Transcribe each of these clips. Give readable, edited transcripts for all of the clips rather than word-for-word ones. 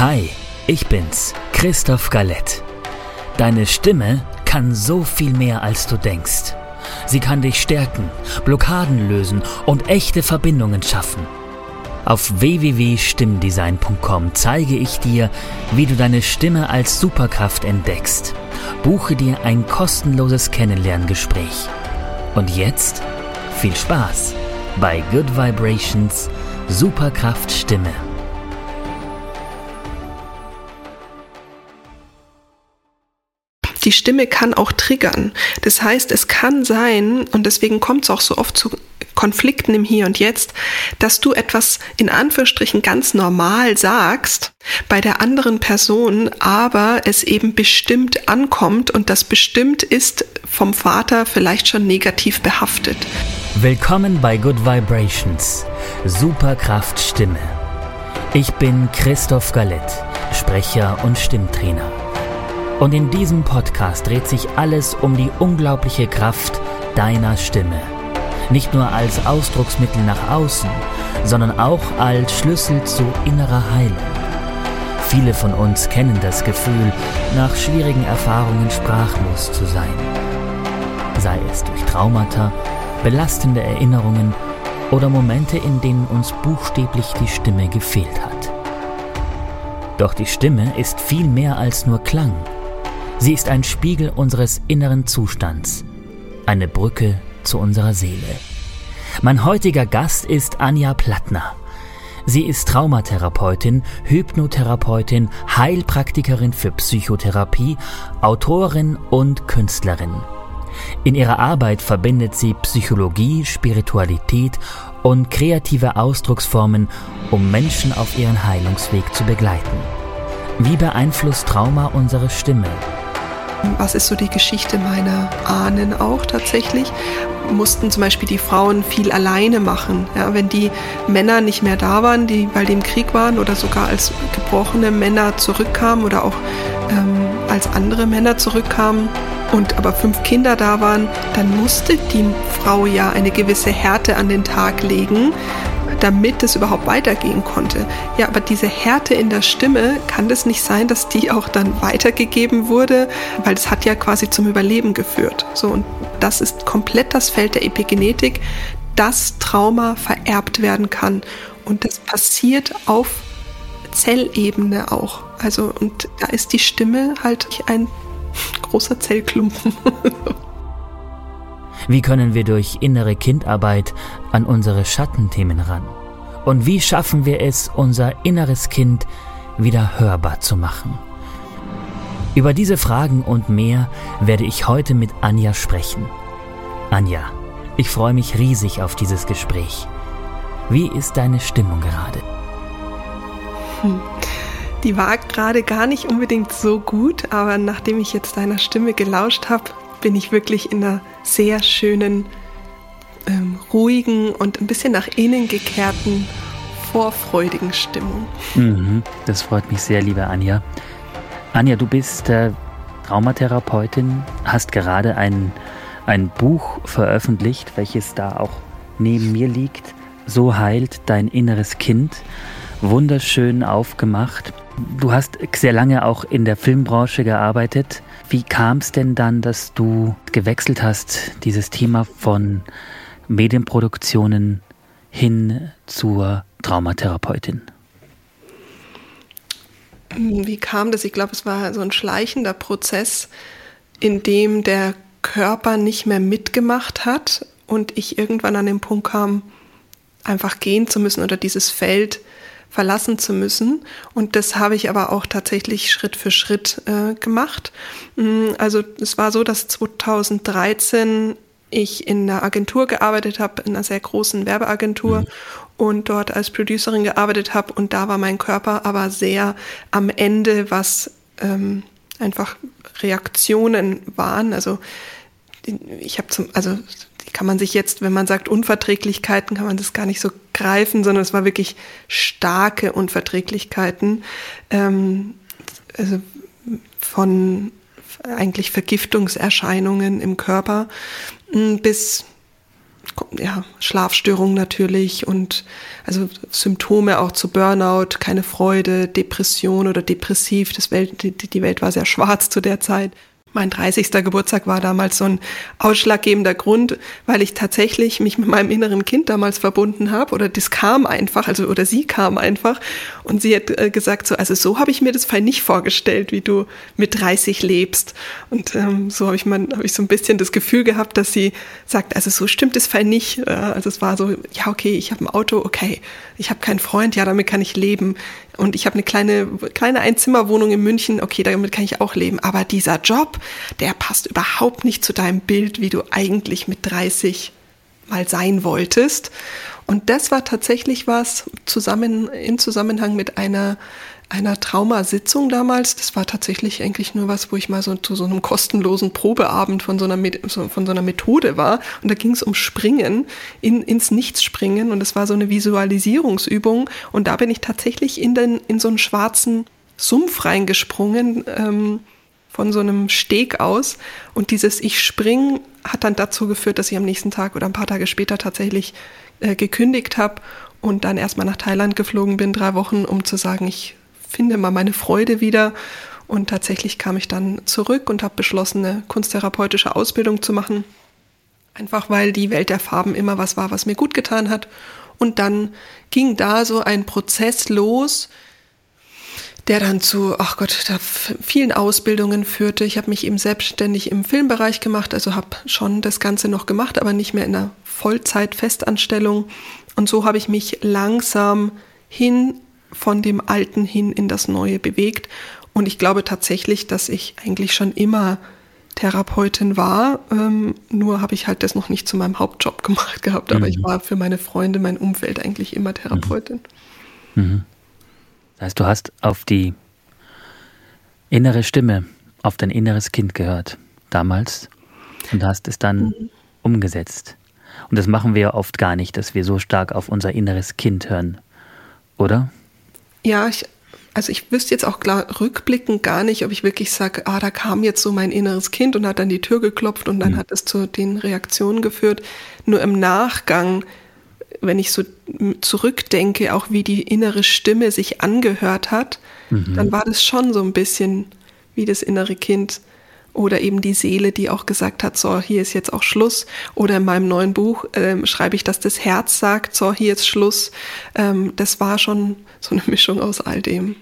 Hi, ich bin's, Christoph Galett. Deine Stimme kann so viel mehr, als du denkst. Sie kann dich stärken, Blockaden lösen und echte Verbindungen schaffen. Auf www.stimmdesign.com zeige ich dir, wie du deine Stimme als Superkraft entdeckst. Buche dir ein kostenloses Kennenlerngespräch. Und jetzt viel Spaß bei Good Vibrations Superkraft Stimme. Die Stimme kann auch triggern. Das heißt, es kann sein, und deswegen kommt es auch so oft zu Konflikten im Hier und Jetzt, dass du etwas in Anführungsstrichen ganz normal sagst bei der anderen Person, aber es eben bestimmt ankommt und das bestimmt ist vom Vater vielleicht schon negativ behaftet. Willkommen bei Good Vibrations, Superkraft Stimme. Ich bin Christoph Galett, Sprecher und Stimmtrainer. Und in diesem Podcast dreht sich alles um die unglaubliche Kraft deiner Stimme. Nicht nur als Ausdrucksmittel nach außen, sondern auch als Schlüssel zu innerer Heilung. Viele von uns kennen das Gefühl, nach schwierigen Erfahrungen sprachlos zu sein. Sei es durch Traumata, belastende Erinnerungen oder Momente, in denen uns buchstäblich die Stimme gefehlt hat. Doch die Stimme ist viel mehr als nur Klang. Sie ist ein Spiegel unseres inneren Zustands, eine Brücke zu unserer Seele. Mein heutiger Gast ist Anja Plattner. Sie ist Traumatherapeutin, Hypnotherapeutin, Heilpraktikerin für Psychotherapie, Autorin und Künstlerin. In ihrer Arbeit verbindet sie Psychologie, Spiritualität und kreative Ausdrucksformen, um Menschen auf ihren Heilungsweg zu begleiten. Wie beeinflusst Trauma unsere Stimme? Was ist so die Geschichte meiner Ahnen auch tatsächlich? Mussten zum Beispiel die Frauen viel alleine machen. Ja, wenn die Männer nicht mehr da waren, weil die im Krieg waren oder sogar als gebrochene Männer zurückkamen oder auch als andere Männer zurückkamen und aber 5 Kinder da waren, dann musste die Frau ja eine gewisse Härte an den Tag legen, damit es überhaupt weitergehen konnte. Ja, aber diese Härte in der Stimme, kann das nicht sein, dass die auch dann weitergegeben wurde? Weil es hat ja quasi zum Überleben geführt. So, und das ist komplett das Feld der Epigenetik, dass Trauma vererbt werden kann. Und das passiert auf Zellebene auch. Also, und da ist die Stimme halt ein großer Zellklumpen. Wie können wir durch innere Kindarbeit an unsere Schattenthemen ran? Und wie schaffen wir es, unser inneres Kind wieder hörbar zu machen? Über diese Fragen und mehr werde ich heute mit Anja sprechen. Anja, ich freue mich riesig auf dieses Gespräch. Wie ist deine Stimmung gerade? Die war gerade gar nicht unbedingt so gut, aber nachdem ich jetzt deiner Stimme gelauscht habe, bin ich wirklich in einer sehr schönen, ruhigen und ein bisschen nach innen gekehrten, vorfreudigen Stimmung. Das freut mich sehr, liebe Anja. Anja, du bist Traumatherapeutin, hast gerade ein Buch veröffentlicht, welches da auch neben mir liegt. So heilt dein inneres Kind. Wunderschön aufgemacht. Du hast sehr lange auch in der Filmbranche gearbeitet. Wie kam es denn dann, dass du gewechselt hast, dieses Thema von Medienproduktionen hin zur Traumatherapeutin? Wie kam das? Ich glaube, es war so ein schleichender Prozess, in dem der Körper nicht mehr mitgemacht hat und ich irgendwann an den Punkt kam, einfach gehen zu müssen oder dieses Feld verlassen zu müssen. Und das habe ich aber auch tatsächlich Schritt für Schritt gemacht. Also es war so, dass 2013 ich in einer Agentur gearbeitet habe, in einer sehr großen Werbeagentur und dort als Producerin gearbeitet habe. Und da war mein Körper aber sehr am Ende, was einfach Reaktionen waren. Also ich habe die kann man sich jetzt, wenn man sagt Unverträglichkeiten, kann man das gar nicht so greifen, sondern es war wirklich starke Unverträglichkeiten, also von eigentlich Vergiftungserscheinungen im Körper bis Schlafstörungen natürlich und also Symptome auch zu Burnout, keine Freude, Depression oder depressiv. Die Welt war sehr schwarz zu der Zeit. Mein 30. Geburtstag war damals so ein ausschlaggebender Grund, weil ich tatsächlich mich mit meinem inneren Kind damals verbunden habe oder das kam einfach, oder sie kam einfach und sie hat gesagt so, also habe ich mir das nicht vorgestellt, wie du mit 30 lebst. Und so habe ich so ein bisschen das Gefühl gehabt, dass sie sagt, also so stimmt es nicht. Also es war so, ja okay, ich habe ein Auto, okay, ich habe keinen Freund, ja damit kann ich leben. Und ich habe eine kleine Einzimmerwohnung in München, okay, damit kann ich auch leben. Aber dieser Job, der passt überhaupt nicht zu deinem Bild, wie du eigentlich mit 30 mal sein wolltest. Und das war tatsächlich was in Zusammenhang mit einer Traumasitzung damals. Das war tatsächlich eigentlich nur was, wo ich mal so zu so einem kostenlosen Probeabend von so einer Methode war. Und da ging es um Springen, ins Nichts springen. Und das war so eine Visualisierungsübung. Und da bin ich tatsächlich in so einen schwarzen Sumpf reingesprungen, von so einem Steg aus. Und dieses Ich spring hat dann dazu geführt, dass ich am nächsten Tag oder ein paar Tage später tatsächlich gekündigt habe und dann erstmal nach Thailand geflogen bin, 3 Wochen, um zu sagen, ich finde mal meine Freude wieder. Und tatsächlich kam ich dann zurück und habe beschlossen, eine kunsttherapeutische Ausbildung zu machen. Einfach weil die Welt der Farben immer was war, was mir gut getan hat. Und dann ging da so ein Prozess los, der dann zu, vielen Ausbildungen führte. Ich habe mich eben selbstständig im Filmbereich gemacht, also habe schon das Ganze noch gemacht, aber nicht mehr in einer Vollzeit-Festanstellung. Und so habe ich mich langsam von dem Alten hin in das Neue bewegt. Und ich glaube tatsächlich, dass ich eigentlich schon immer Therapeutin war. Nur habe ich halt das noch nicht zu meinem Hauptjob gemacht gehabt. Aber ich war für meine Freunde, mein Umfeld eigentlich immer Therapeutin. Mhm. Das heißt, du hast auf die innere Stimme, auf dein inneres Kind gehört damals und hast es dann umgesetzt. Und das machen wir ja oft gar nicht, dass wir so stark auf unser inneres Kind hören, oder? Ja, ich wüsste jetzt auch klar rückblickend gar nicht, ob ich wirklich sage, da kam jetzt so mein inneres Kind und hat dann die Tür geklopft und dann hat es zu den Reaktionen geführt. Nur im Nachgang, wenn ich so zurückdenke, auch wie die innere Stimme sich angehört hat, dann war das schon so ein bisschen wie das innere Kind oder eben die Seele, die auch gesagt hat, so, hier ist jetzt auch Schluss. Oder in meinem neuen Buch schreibe ich, dass das Herz sagt, so, hier ist Schluss. Das war schon so eine Mischung aus all dem.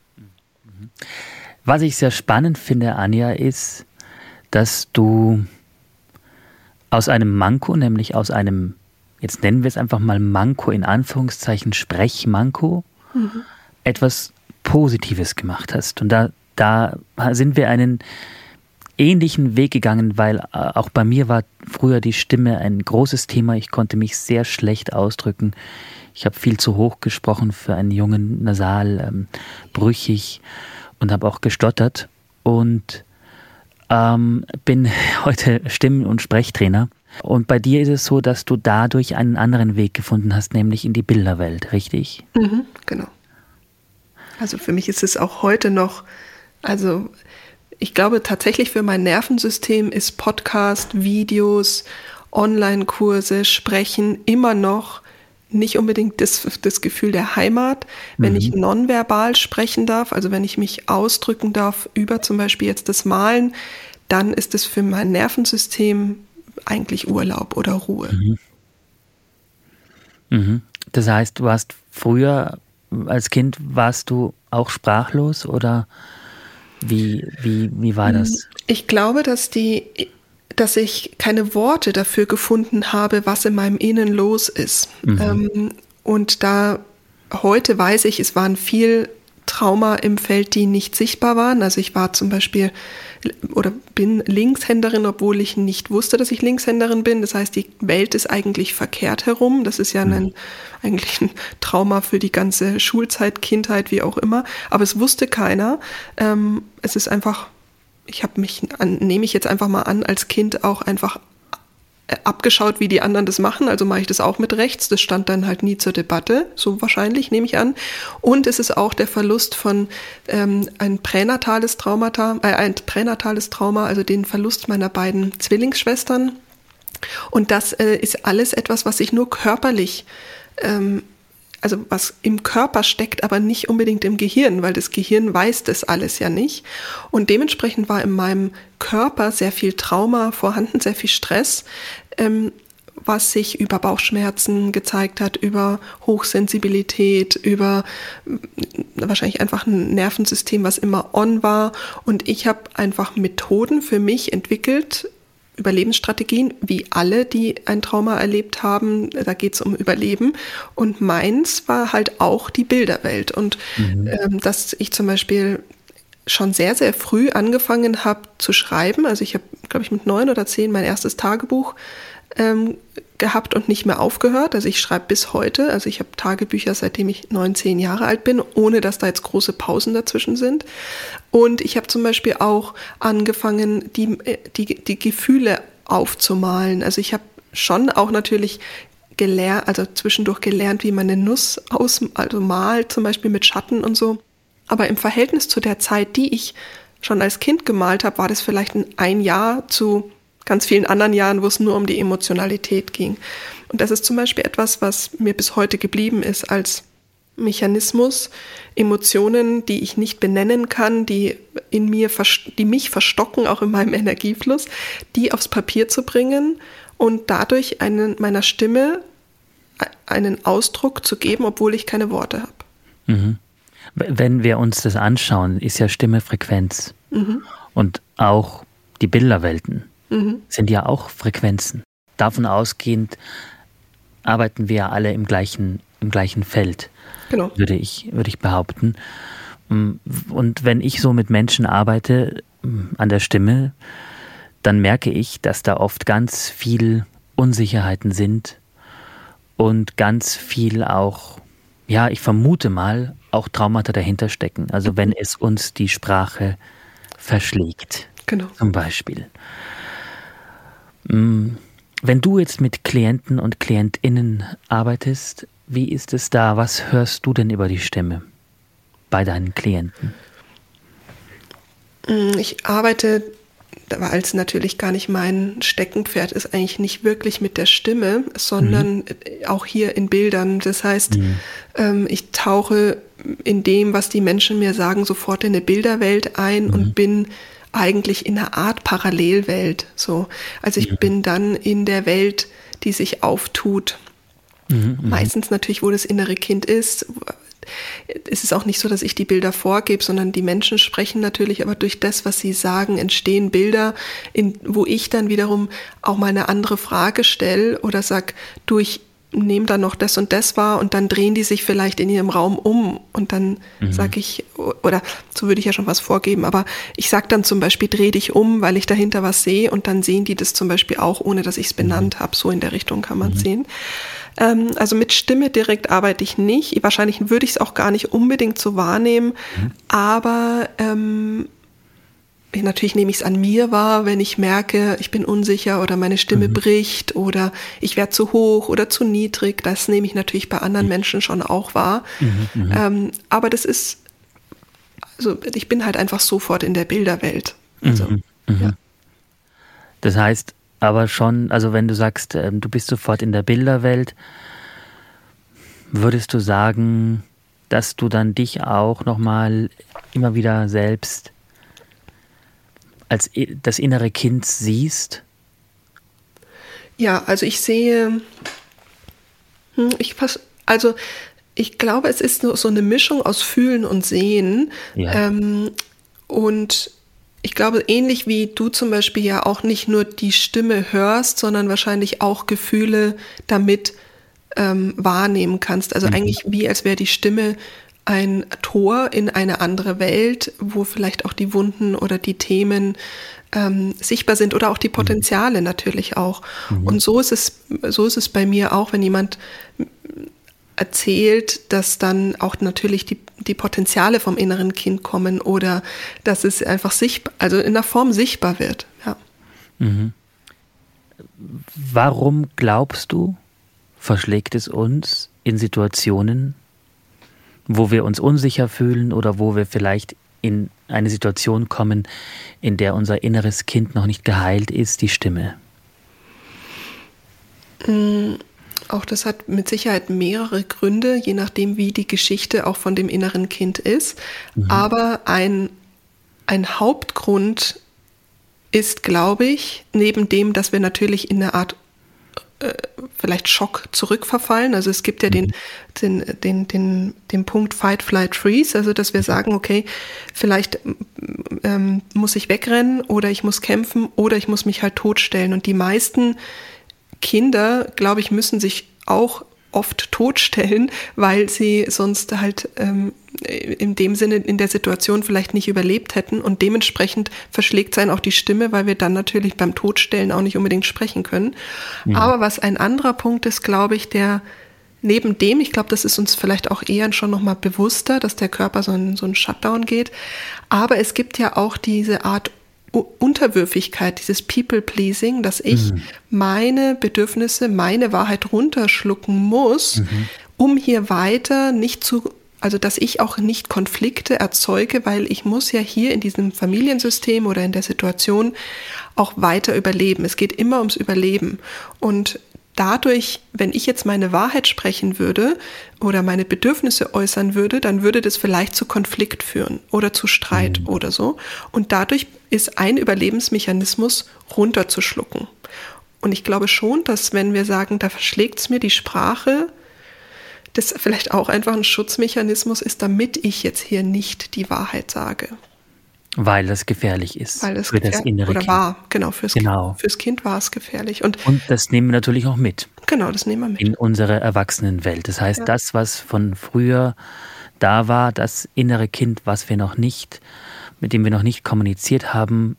Was ich sehr spannend finde, Anja, ist, dass du aus einem Manko, nämlich aus einem, jetzt nennen wir es einfach mal Manko, in Anführungszeichen Sprechmanko, etwas Positives gemacht hast. Und da sind wir einen ähnlichen Weg gegangen, weil auch bei mir war früher die Stimme ein großes Thema. Ich konnte mich sehr schlecht ausdrücken. Ich habe viel zu hoch gesprochen für einen jungen Nasal, brüchig und habe auch gestottert und bin heute Stimmen- und Sprechtrainer. Und bei dir ist es so, dass du dadurch einen anderen Weg gefunden hast, nämlich in die Bilderwelt, richtig? Genau. Also für mich ist es auch heute noch, also ich glaube tatsächlich für mein Nervensystem ist Podcast, Videos, Online-Kurse, Sprechen immer noch nicht unbedingt das Gefühl der Heimat. Wenn ich nonverbal sprechen darf, also wenn ich mich ausdrücken darf über zum Beispiel jetzt das Malen, dann ist es für mein Nervensystem eigentlich Urlaub oder Ruhe. Das heißt, du hast früher als Kind, warst du auch sprachlos oder wie war das? Ich glaube, dass ich keine Worte dafür gefunden habe, was in meinem Innen los ist. Und da heute weiß ich, es waren viel Trauma im Feld, die nicht sichtbar waren. Also ich war zum Beispiel oder bin Linkshänderin, obwohl ich nicht wusste, dass ich Linkshänderin bin. Das heißt, die Welt ist eigentlich verkehrt herum. Das ist ja eigentlich ein Trauma für die ganze Schulzeit, Kindheit, wie auch immer. Aber es wusste keiner. Es ist einfach, nehme ich jetzt einfach mal an, als Kind auch einfach abgeschaut, wie die anderen das machen, also mache ich das auch mit rechts, das stand dann halt nie zur Debatte, so wahrscheinlich, nehme ich an. Und es ist auch der Verlust von ein pränatales Trauma, also den Verlust meiner beiden Zwillingsschwestern, Und das ist alles etwas, was sich nur körperlich, also was im Körper steckt, aber nicht unbedingt im Gehirn, weil das Gehirn weiß das alles ja nicht. Und dementsprechend war in meinem Körper sehr viel Trauma vorhanden, sehr viel Stress, was sich über Bauchschmerzen gezeigt hat, über Hochsensibilität, über wahrscheinlich einfach ein Nervensystem, was immer on war. Und ich habe einfach Methoden für mich entwickelt, Überlebensstrategien, wie alle, die ein Trauma erlebt haben. Da geht es um Überleben. Und meins war halt auch die Bilderwelt. Und dass ich zum Beispiel schon sehr, sehr früh angefangen habe zu schreiben. Also ich habe, glaube ich, mit 9 oder 10 mein erstes Tagebuch gehabt und nicht mehr aufgehört. Also ich schreibe bis heute. Also ich habe Tagebücher, seitdem ich 9, 10 Jahre alt bin, ohne dass da jetzt große Pausen dazwischen sind. Und ich habe zum Beispiel auch angefangen, die Gefühle aufzumalen. Also ich habe schon auch natürlich gelernt, also zwischendurch gelernt, wie man eine Nuss malt, zum Beispiel mit Schatten und so. Aber im Verhältnis zu der Zeit, die ich schon als Kind gemalt habe, war das vielleicht ein Jahr zu ganz vielen anderen Jahren, wo es nur um die Emotionalität ging. Und das ist zum Beispiel etwas, was mir bis heute geblieben ist als Mechanismus, Emotionen, die ich nicht benennen kann, die mich verstocken, auch in meinem Energiefluss, die aufs Papier zu bringen und dadurch meiner Stimme einen Ausdruck zu geben, obwohl ich keine Worte habe. Mhm. Wenn wir uns das anschauen, ist ja Stimme Frequenz. Und auch die Bilderwelten sind ja auch Frequenzen. Davon ausgehend arbeiten wir ja alle im gleichen Feld, genau. würde ich behaupten. Und wenn ich so mit Menschen arbeite an der Stimme, dann merke ich, dass da oft ganz viel Unsicherheiten sind und ganz viel auch, ja, ich vermute mal, auch Traumata dahinter stecken. Also wenn es uns die Sprache verschlägt, genau. Zum Beispiel. Wenn du jetzt mit Klienten und KlientInnen arbeitest, wie ist es da? Was hörst du denn über die Stimme bei deinen Klienten? Ich arbeite, weil es natürlich gar nicht mein Steckenpferd ist, eigentlich nicht wirklich mit der Stimme, sondern auch hier in Bildern. Das heißt, ich tauche in dem, was die Menschen mir sagen, sofort in eine Bilderwelt ein und bin eigentlich in einer Art Parallelwelt. So. Also ich bin dann in der Welt, die sich auftut. Meistens natürlich, wo das innere Kind ist. Es ist auch nicht so, dass ich die Bilder vorgebe, sondern die Menschen sprechen natürlich, aber durch das, was sie sagen, entstehen Bilder, wo ich dann wiederum auch mal eine andere Frage stelle oder sage, ich nehme da noch das und das wahr und dann drehen die sich vielleicht in ihrem Raum um und dann sage ich, oder so würde ich ja schon was vorgeben, aber ich sage dann zum Beispiel, dreh dich um, weil ich dahinter was sehe und dann sehen die das zum Beispiel auch, ohne dass ich es benannt habe. So in der Richtung kann man es sehen. Also mit Stimme direkt arbeite ich nicht. Wahrscheinlich würde ich es auch gar nicht unbedingt so wahrnehmen, aber natürlich nehme ich es an mir wahr, wenn ich merke, ich bin unsicher oder meine Stimme bricht oder ich werde zu hoch oder zu niedrig. Das nehme ich natürlich bei anderen Menschen schon auch wahr. Aber das ist, also ich bin halt einfach sofort in der Bilderwelt. Also, ja. Das heißt aber schon, also wenn du sagst, du bist sofort in der Bilderwelt, würdest du sagen, dass du dann dich auch nochmal immer wieder selbst als das innere Kind siehst? Ja, also ich sehe, ich glaube, es ist so eine Mischung aus Fühlen und Sehen. Ja. Und ich glaube, ähnlich wie du zum Beispiel ja auch nicht nur die Stimme hörst, sondern wahrscheinlich auch Gefühle damit wahrnehmen kannst. Also eigentlich wie, als wäre die Stimme ein Tor in eine andere Welt, wo vielleicht auch die Wunden oder die Themen sichtbar sind oder auch die Potenziale natürlich auch. Und so ist es bei mir auch, wenn jemand erzählt, dass dann auch natürlich die Potenziale vom inneren Kind kommen oder dass es einfach also in der Form sichtbar wird. Ja. Warum glaubst du, verschlägt es uns in Situationen, wo wir uns unsicher fühlen oder wo wir vielleicht in eine Situation kommen, in der unser inneres Kind noch nicht geheilt ist, die Stimme? Auch das hat mit Sicherheit mehrere Gründe, je nachdem, wie die Geschichte auch von dem inneren Kind ist. Aber ein Hauptgrund ist, glaube ich, neben dem, dass wir natürlich in eine Art vielleicht Schock zurückverfallen. Also es gibt ja den Punkt Fight, Flight, Freeze, also dass wir sagen, okay, vielleicht muss ich wegrennen oder ich muss kämpfen oder ich muss mich halt totstellen. Und die meisten Kinder, glaube ich, müssen sich auch oft totstellen, weil sie sonst halt in dem Sinne in der Situation vielleicht nicht überlebt hätten und dementsprechend verschlägt sein auch die Stimme, weil wir dann natürlich beim Totstellen auch nicht unbedingt sprechen können. Ja. Aber was ein anderer Punkt ist, glaube ich, der neben dem, ich glaube, das ist uns vielleicht auch eher schon nochmal bewusster, dass der Körper so ein Shutdown geht, aber es gibt ja auch diese Art Unterwürfigkeit, dieses People-Pleasing, dass ich meine Bedürfnisse, meine Wahrheit runterschlucken muss, um hier weiter also dass ich auch nicht Konflikte erzeuge, weil ich muss ja hier in diesem Familiensystem oder in der Situation auch weiter überleben. Es geht immer ums Überleben. Und dadurch, wenn ich jetzt meine Wahrheit sprechen würde oder meine Bedürfnisse äußern würde, dann würde das vielleicht zu Konflikt führen oder zu Streit oder so. Und dadurch ist ein Überlebensmechanismus runterzuschlucken. Und ich glaube schon, dass wenn wir sagen, da verschlägt es mir die Sprache, das vielleicht auch einfach ein Schutzmechanismus ist, damit ich jetzt hier nicht die Wahrheit sage. Weil das gefährlich ist für das innere Kind. Oder war, genau, fürs Kind war es gefährlich. Und das nehmen wir natürlich auch mit. Genau, das nehmen wir mit. In unsere Erwachsenenwelt. Das heißt, das, was von früher da war, das innere Kind, mit dem wir noch nicht kommuniziert haben,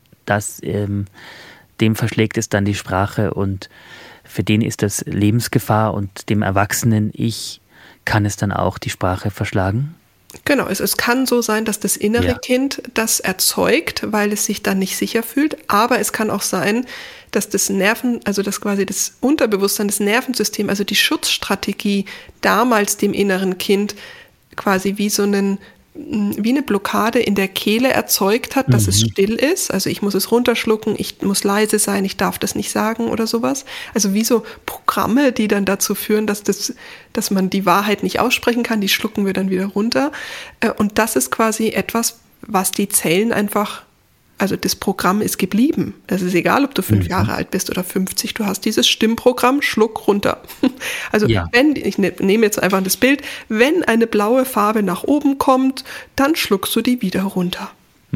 dem verschlägt es dann die Sprache und für den ist das Lebensgefahr und dem erwachsenen Ich kann es dann auch die Sprache verschlagen? Genau, es kann so sein, dass das innere Kind das erzeugt, weil es sich dann nicht sicher fühlt, aber es kann auch sein, dass das dass quasi das Unterbewusstsein, das Nervensystem, also die Schutzstrategie damals dem inneren Kind quasi wie eine Blockade in der Kehle erzeugt hat, dass es still ist. Also ich muss es runterschlucken, ich muss leise sein, ich darf das nicht sagen oder sowas. Also wie so Programme, die dann dazu führen, dass man die Wahrheit nicht aussprechen kann, die schlucken wir dann wieder runter. Und das ist quasi etwas, was die Zellen einfach, also das Programm ist geblieben. Es ist egal, ob du 5 Jahre alt bist oder 50, du hast dieses Stimmprogramm, schluck runter. Also ich nehme jetzt einfach das Bild, wenn eine blaue Farbe nach oben kommt, dann schluckst du die wieder runter.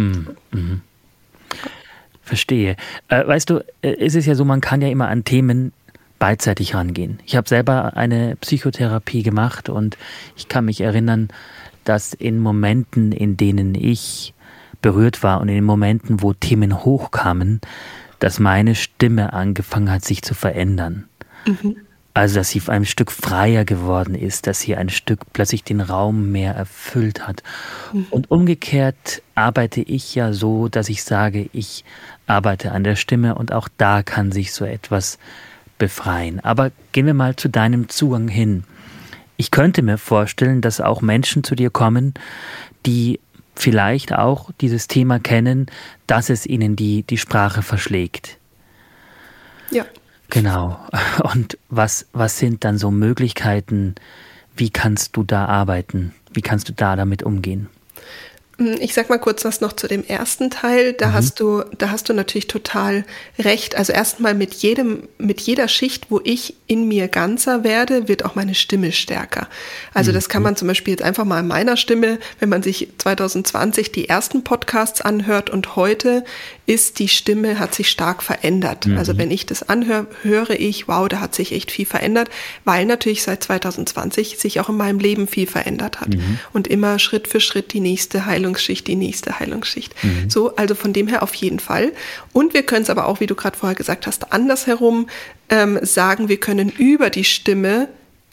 Verstehe. Weißt du, es ist ja so, man kann ja immer an Themen beidseitig rangehen. Ich habe selber eine Psychotherapie gemacht und ich kann mich erinnern, dass in Momenten, in denen ich berührt war und in den Momenten, wo Themen hochkamen, dass meine Stimme angefangen hat, sich zu verändern. Also, dass sie ein Stück freier geworden ist, dass sie ein Stück plötzlich den Raum mehr erfüllt hat. Und umgekehrt arbeite ich ja so, dass ich sage, ich arbeite an der Stimme und auch da kann sich so etwas befreien. Aber gehen wir mal zu deinem Zugang hin. Ich könnte mir vorstellen, dass auch Menschen zu dir kommen, die vielleicht auch dieses Thema kennen, dass es ihnen die Sprache verschlägt. Ja. Genau. Und was sind dann so Möglichkeiten, wie kannst du da arbeiten? Wie kannst du da damit umgehen? Ich sag mal kurz was noch zu dem ersten Teil. Da hast du natürlich total recht. Also erstmal mit jeder Schicht, wo ich in mir ganzer werde, wird auch meine Stimme stärker. Also das kann man zum Beispiel jetzt einfach mal in meiner Stimme, wenn man sich 2020 die ersten Podcasts anhört und heute die Stimme hat sich stark verändert. Also wenn ich das anhöre, höre ich, wow, da hat sich echt viel verändert, weil natürlich seit 2020 sich auch in meinem Leben viel verändert hat. Und immer Schritt für Schritt die nächste Heilungsschicht. So, also von dem her auf jeden Fall. Und wir können es aber auch, wie du gerade vorher gesagt hast, andersherum sagen, wir können über die Stimme,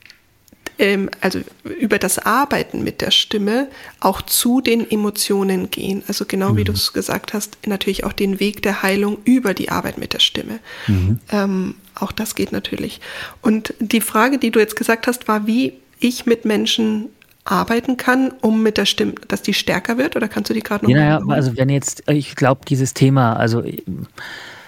also über das Arbeiten mit der Stimme, auch zu den Emotionen gehen. Also genau wie du es gesagt hast, natürlich auch den Weg der Heilung über die Arbeit mit der Stimme. Auch das geht natürlich. Und die Frage, die du jetzt gesagt hast, war, wie ich mit Menschen arbeiten kann, um mit der Stimme, dass die stärker wird? Oder kannst du die gerade noch also wenn jetzt, ich glaube, dieses Thema, also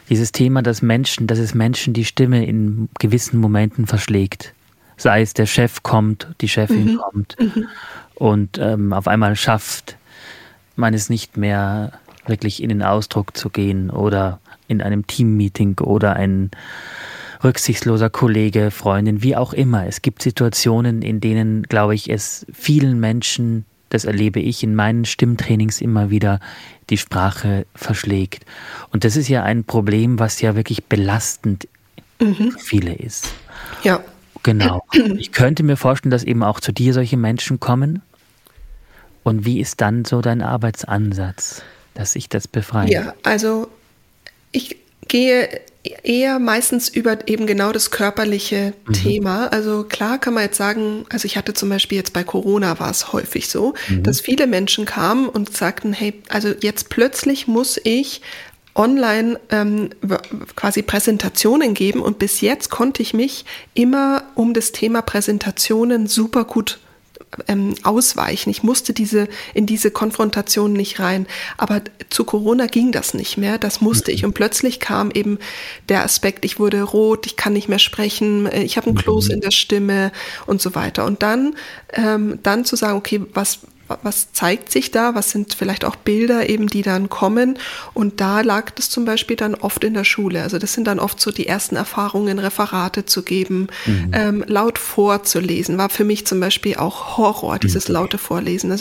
Dieses Thema, dass es Menschen die Stimme in gewissen Momenten verschlägt. Sei es der Chef kommt, die Chefin kommt und auf einmal schafft man es nicht mehr, wirklich in den Ausdruck zu gehen oder in einem Teammeeting oder ein rücksichtsloser Kollege, Freundin, wie auch immer. Es gibt Situationen, in denen, glaube ich, es vielen Menschen, das erlebe ich in meinen Stimmtrainings immer wieder, die Sprache verschlägt. Und das ist ja ein Problem, was ja wirklich belastend für viele ist. Ja. Genau. Ich könnte mir vorstellen, dass eben auch zu dir solche Menschen kommen. Und wie ist dann so dein Arbeitsansatz, dass sich das befreit? Ja, also ich gehe eher meistens über eben genau das körperliche Thema. Also klar kann man jetzt sagen, also ich hatte zum Beispiel jetzt bei Corona war es häufig so, dass viele Menschen kamen und sagten, hey, also jetzt plötzlich muss ich online quasi Präsentationen geben und bis jetzt konnte ich mich immer um das Thema Präsentationen super gut ausweichen. Ich musste in diese Konfrontation nicht rein. Aber zu Corona ging das nicht mehr. Das musste ich. Und plötzlich kam eben der Aspekt, ich wurde rot, ich kann nicht mehr sprechen, ich habe einen Kloß in der Stimme und so weiter. Und dann zu sagen, okay, was zeigt sich da? Was sind vielleicht auch Bilder eben, die dann kommen? Und da lag das zum Beispiel dann oft in der Schule. Also das sind dann oft so die ersten Erfahrungen, Referate zu geben, laut vorzulesen. War für mich zum Beispiel auch Horror, dieses laute Vorlesen.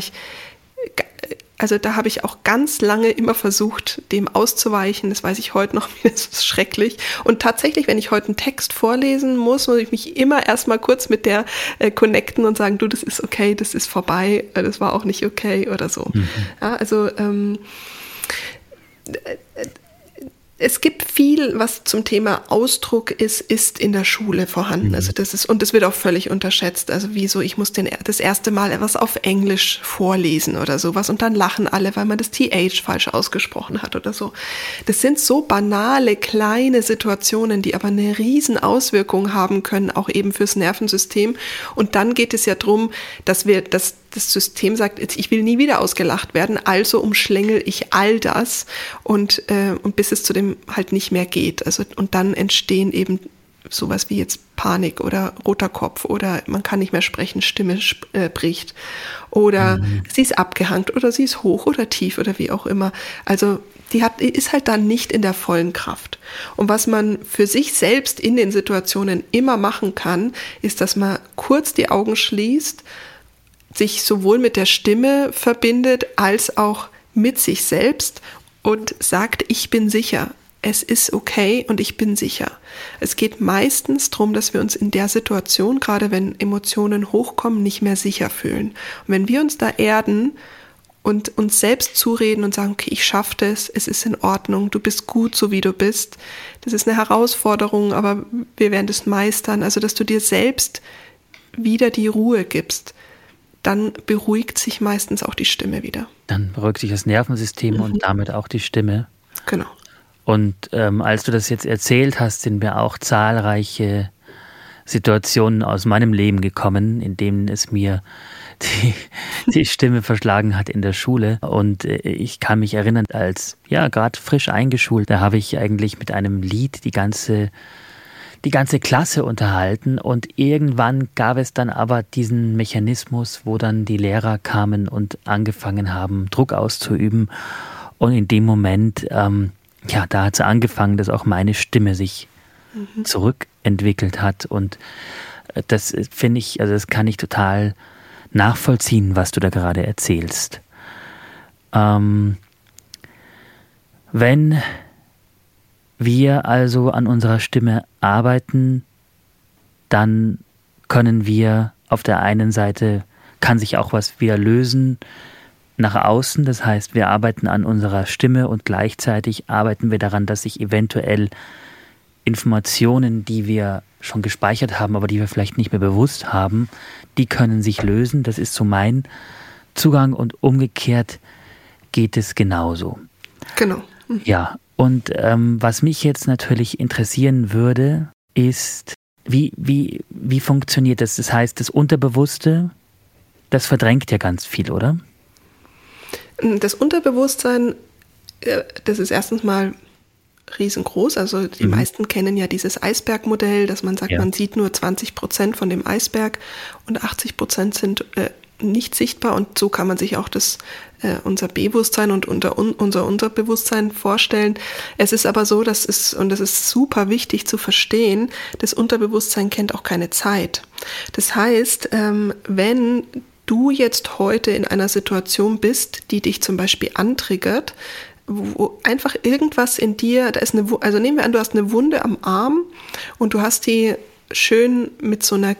Also da habe ich auch ganz lange immer versucht, dem auszuweichen. Das weiß ich heute noch, das ist schrecklich. Und tatsächlich, wenn ich heute einen Text vorlesen muss ich mich immer erstmal kurz mit der connecten und sagen, du, das ist okay, das ist vorbei, das war auch nicht okay oder so. Ja, also es gibt viel, was zum Thema Ausdruck ist in der Schule vorhanden. Also und das wird auch völlig unterschätzt. Also wieso, ich muss das erste Mal etwas auf Englisch vorlesen oder sowas und dann lachen alle, weil man das TH falsch ausgesprochen hat oder so. Das sind so banale, kleine Situationen, die aber eine riesen Auswirkung haben können, auch eben fürs Nervensystem. Und dann geht es ja darum, dass das System sagt, ich will nie wieder ausgelacht werden, also umschlängel ich all das und bis es zu dem halt nicht mehr geht. Also, und dann entstehen eben sowas wie jetzt Panik oder roter Kopf oder man kann nicht mehr sprechen, Stimme bricht oder sie ist abgehangt oder sie ist hoch oder tief oder wie auch immer. Also die ist halt dann nicht in der vollen Kraft. Und was man für sich selbst in den Situationen immer machen kann, ist, dass man kurz die Augen schließt, sich sowohl mit der Stimme verbindet, als auch mit sich selbst und sagt, ich bin sicher, es ist okay und ich bin sicher. Es geht meistens darum, dass wir uns in der Situation, gerade wenn Emotionen hochkommen, nicht mehr sicher fühlen. Und wenn wir uns da erden und uns selbst zureden und sagen, okay, ich schaffe das, es ist in Ordnung, du bist gut, so wie du bist. Das ist eine Herausforderung, aber wir werden das meistern. Also, dass du dir selbst wieder die Ruhe gibst. Dann beruhigt sich meistens auch die Stimme wieder. Dann beruhigt sich das Nervensystem und damit auch die Stimme. Genau. Und als du das jetzt erzählt hast, sind mir auch zahlreiche Situationen aus meinem Leben gekommen, in denen es mir die Stimme verschlagen hat in der Schule. Und ich kann mich erinnern, als gerade frisch eingeschult, da habe ich eigentlich mit einem Lied die ganze Klasse unterhalten und irgendwann gab es dann aber diesen Mechanismus, wo dann die Lehrer kamen und angefangen haben, Druck auszuüben und in dem Moment, da hat es angefangen, dass auch meine Stimme sich zurückentwickelt hat und das finde ich, also das kann ich total nachvollziehen, was du da gerade erzählst. Wenn wir also an unserer Stimme arbeiten, dann können wir auf der einen Seite, kann sich auch was wieder lösen nach außen. Das heißt, wir arbeiten an unserer Stimme und gleichzeitig arbeiten wir daran, dass sich eventuell Informationen, die wir schon gespeichert haben, aber die wir vielleicht nicht mehr bewusst haben, die können sich lösen. Das ist so mein Zugang und umgekehrt geht es genauso. Genau. Ja. Und was mich jetzt natürlich interessieren würde, ist, wie funktioniert das? Das heißt, das Unterbewusste, das verdrängt ja ganz viel, oder? Das Unterbewusstsein, das ist erstens mal riesengroß. Also die meisten kennen ja dieses Eisbergmodell, dass man sagt, man sieht nur 20% von dem Eisberg und 80% sind nicht sichtbar, und so kann man sich auch unser Bewusstsein und unser Unterbewusstsein vorstellen. Es ist aber so, das ist super wichtig zu verstehen, das Unterbewusstsein kennt auch keine Zeit. Das heißt, wenn du jetzt heute in einer Situation bist, die dich zum Beispiel antriggert, wo einfach irgendwas in dir, also nehmen wir an, du hast eine Wunde am Arm und du hast die schön mit so einer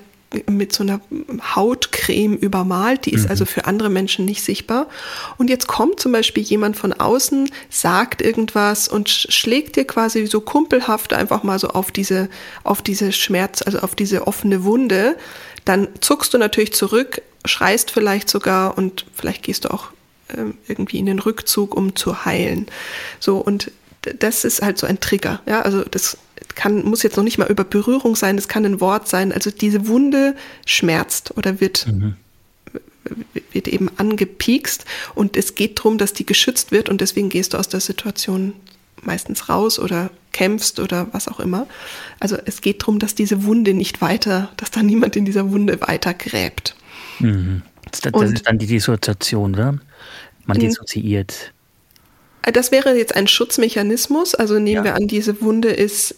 Hautcreme übermalt, die ist also für andere Menschen nicht sichtbar. Und jetzt kommt zum Beispiel jemand von außen, sagt irgendwas und schlägt dir quasi so kumpelhaft einfach mal so auf diese Schmerz, also auf diese offene Wunde. Dann zuckst du natürlich zurück, schreist vielleicht sogar und vielleicht gehst du auch irgendwie in den Rückzug, um zu heilen. So, und das ist halt so ein Trigger. Ja, also das muss jetzt noch nicht mal über Berührung sein, das kann ein Wort sein. Also diese Wunde schmerzt oder wird eben angepiekst, und es geht darum, dass die geschützt wird, und deswegen gehst du aus der Situation meistens raus oder kämpfst oder was auch immer. Also es geht darum, dass diese Wunde dass da niemand in dieser Wunde weiter gräbt. Das ist dann die Dissoziation, oder? Man dissoziiert. Das wäre jetzt ein Schutzmechanismus. Also nehmen wir an, diese Wunde ist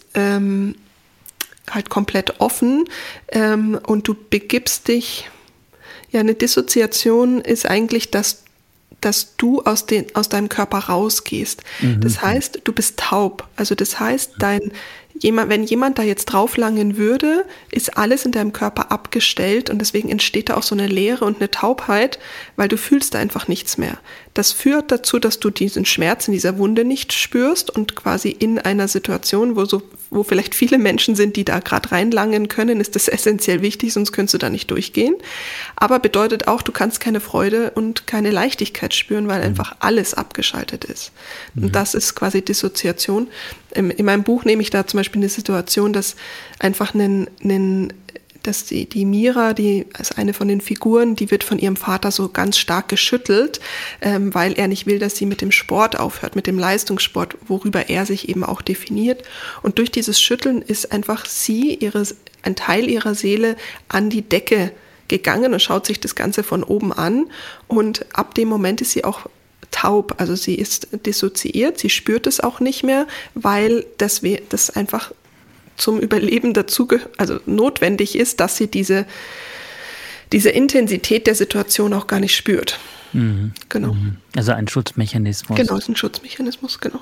halt komplett offen und du begibst dich. Ja, eine Dissoziation ist eigentlich, dass du aus deinem Körper rausgehst. Das heißt, du bist taub. Also das heißt, wenn jemand da jetzt drauflangen würde, ist alles in deinem Körper abgestellt, und deswegen entsteht da auch so eine Leere und eine Taubheit, weil du fühlst einfach nichts mehr. Das führt dazu, dass du diesen Schmerz in dieser Wunde nicht spürst und quasi in einer Situation, wo vielleicht viele Menschen sind, die da gerade reinlangen können, ist das essentiell wichtig, sonst könntest du da nicht durchgehen. Aber bedeutet auch, du kannst keine Freude und keine Leichtigkeit spüren, weil einfach alles abgeschaltet ist. Und das ist quasi Dissoziation. In meinem Buch nehme ich da zum Beispiel eine Situation, dass einfach dass die Mira, die als eine von den Figuren, die wird von ihrem Vater so ganz stark geschüttelt, weil er nicht will, dass sie mit dem Sport aufhört, mit dem Leistungssport, worüber er sich eben auch definiert. Und durch dieses Schütteln ist einfach ein Teil ihrer Seele an die Decke gegangen und schaut sich das Ganze von oben an. Und ab dem Moment ist sie auch taub, also sie ist dissoziiert, sie spürt es auch nicht mehr, weil das einfach zum Überleben also notwendig ist, dass sie diese Intensität der Situation auch gar nicht spürt. Genau. Also ein Schutzmechanismus. Genau, ist ein Schutzmechanismus, genau.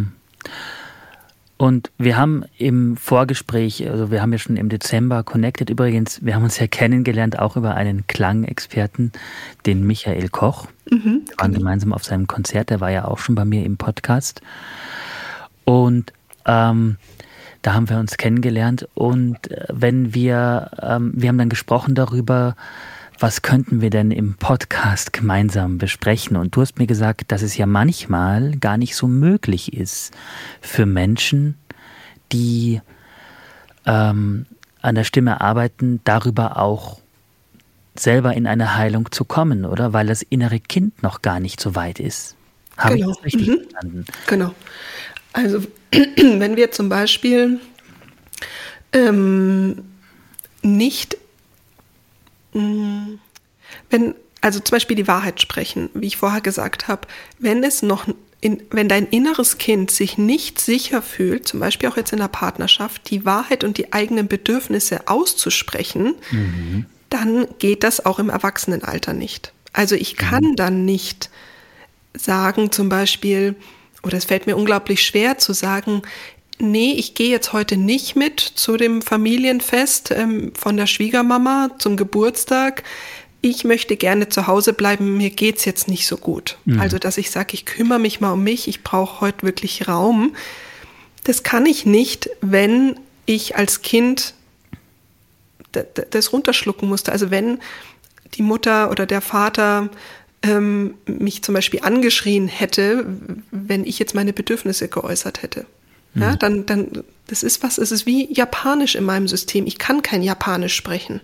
Und wir haben im Vorgespräch, also wir haben ja schon im Dezember connected, übrigens, wir haben uns ja kennengelernt, auch über einen Klangexperten, den Michael Koch. Wir waren gemeinsam auf seinem Konzert, der war ja auch schon bei mir im Podcast. Und da haben wir uns kennengelernt, und wir haben dann gesprochen darüber, was könnten wir denn im Podcast gemeinsam besprechen? Und du hast mir gesagt, dass es ja manchmal gar nicht so möglich ist für Menschen, die an der Stimme arbeiten, darüber auch selber in eine Heilung zu kommen, oder? Weil das innere Kind noch gar nicht so weit ist. Habe ich das richtig verstanden? Genau. Also wenn wir zum Beispiel also zum Beispiel die Wahrheit sprechen, wie ich vorher gesagt habe, wenn dein inneres Kind sich nicht sicher fühlt, zum Beispiel auch jetzt in der Partnerschaft, die Wahrheit und die eigenen Bedürfnisse auszusprechen, dann geht das auch im Erwachsenenalter nicht. Also ich kann dann nicht sagen zum Beispiel, oder es fällt mir unglaublich schwer zu sagen, nee, ich gehe jetzt heute nicht mit zu dem Familienfest von der Schwiegermama zum Geburtstag. Ich möchte gerne zu Hause bleiben, mir geht's jetzt nicht so gut. Also, dass ich sage, ich kümmere mich mal um mich, ich brauche heute wirklich Raum. Das kann ich nicht, wenn ich als Kind das runterschlucken musste. Also wenn die Mutter oder der Vater mich zum Beispiel angeschrien hätte, wenn ich jetzt meine Bedürfnisse geäußert hätte. Ja, dann es ist wie Japanisch in meinem System. Ich kann kein Japanisch sprechen.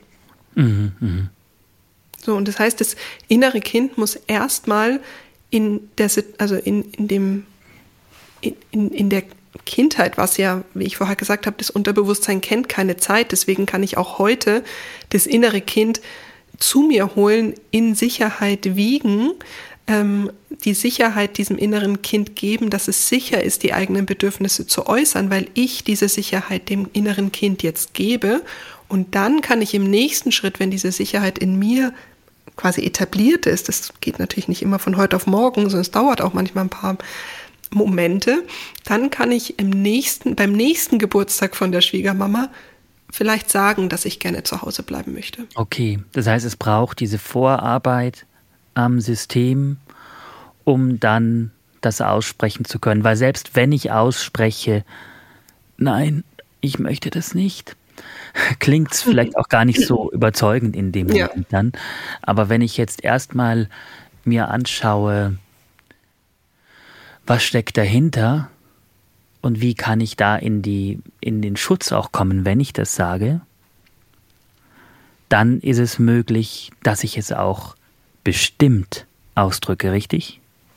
So, und das heißt, das innere Kind muss erstmal in der Kindheit, was ja, wie ich vorher gesagt habe, das Unterbewusstsein kennt keine Zeit. Deswegen kann ich auch heute das innere Kind zu mir holen, in Sicherheit wiegen, die Sicherheit diesem inneren Kind geben, dass es sicher ist, die eigenen Bedürfnisse zu äußern, weil ich diese Sicherheit dem inneren Kind jetzt gebe. Und dann kann ich im nächsten Schritt, wenn diese Sicherheit in mir quasi etabliert ist, das geht natürlich nicht immer von heute auf morgen, sondern es dauert auch manchmal ein paar Momente, dann kann ich beim nächsten Geburtstag von der Schwiegermama vielleicht sagen, dass ich gerne zu Hause bleiben möchte. Okay, das heißt, es braucht diese Vorarbeit am System, um dann das aussprechen zu können. Weil selbst wenn ich ausspreche, nein, ich möchte das nicht, klingt es vielleicht auch gar nicht so überzeugend in dem Moment dann. Aber wenn ich jetzt erstmal mir anschaue, was steckt dahinter und wie kann ich da in den Schutz auch kommen, wenn ich das sage, dann ist es möglich, dass ich es auch bestimmt ausdrücke, richtig?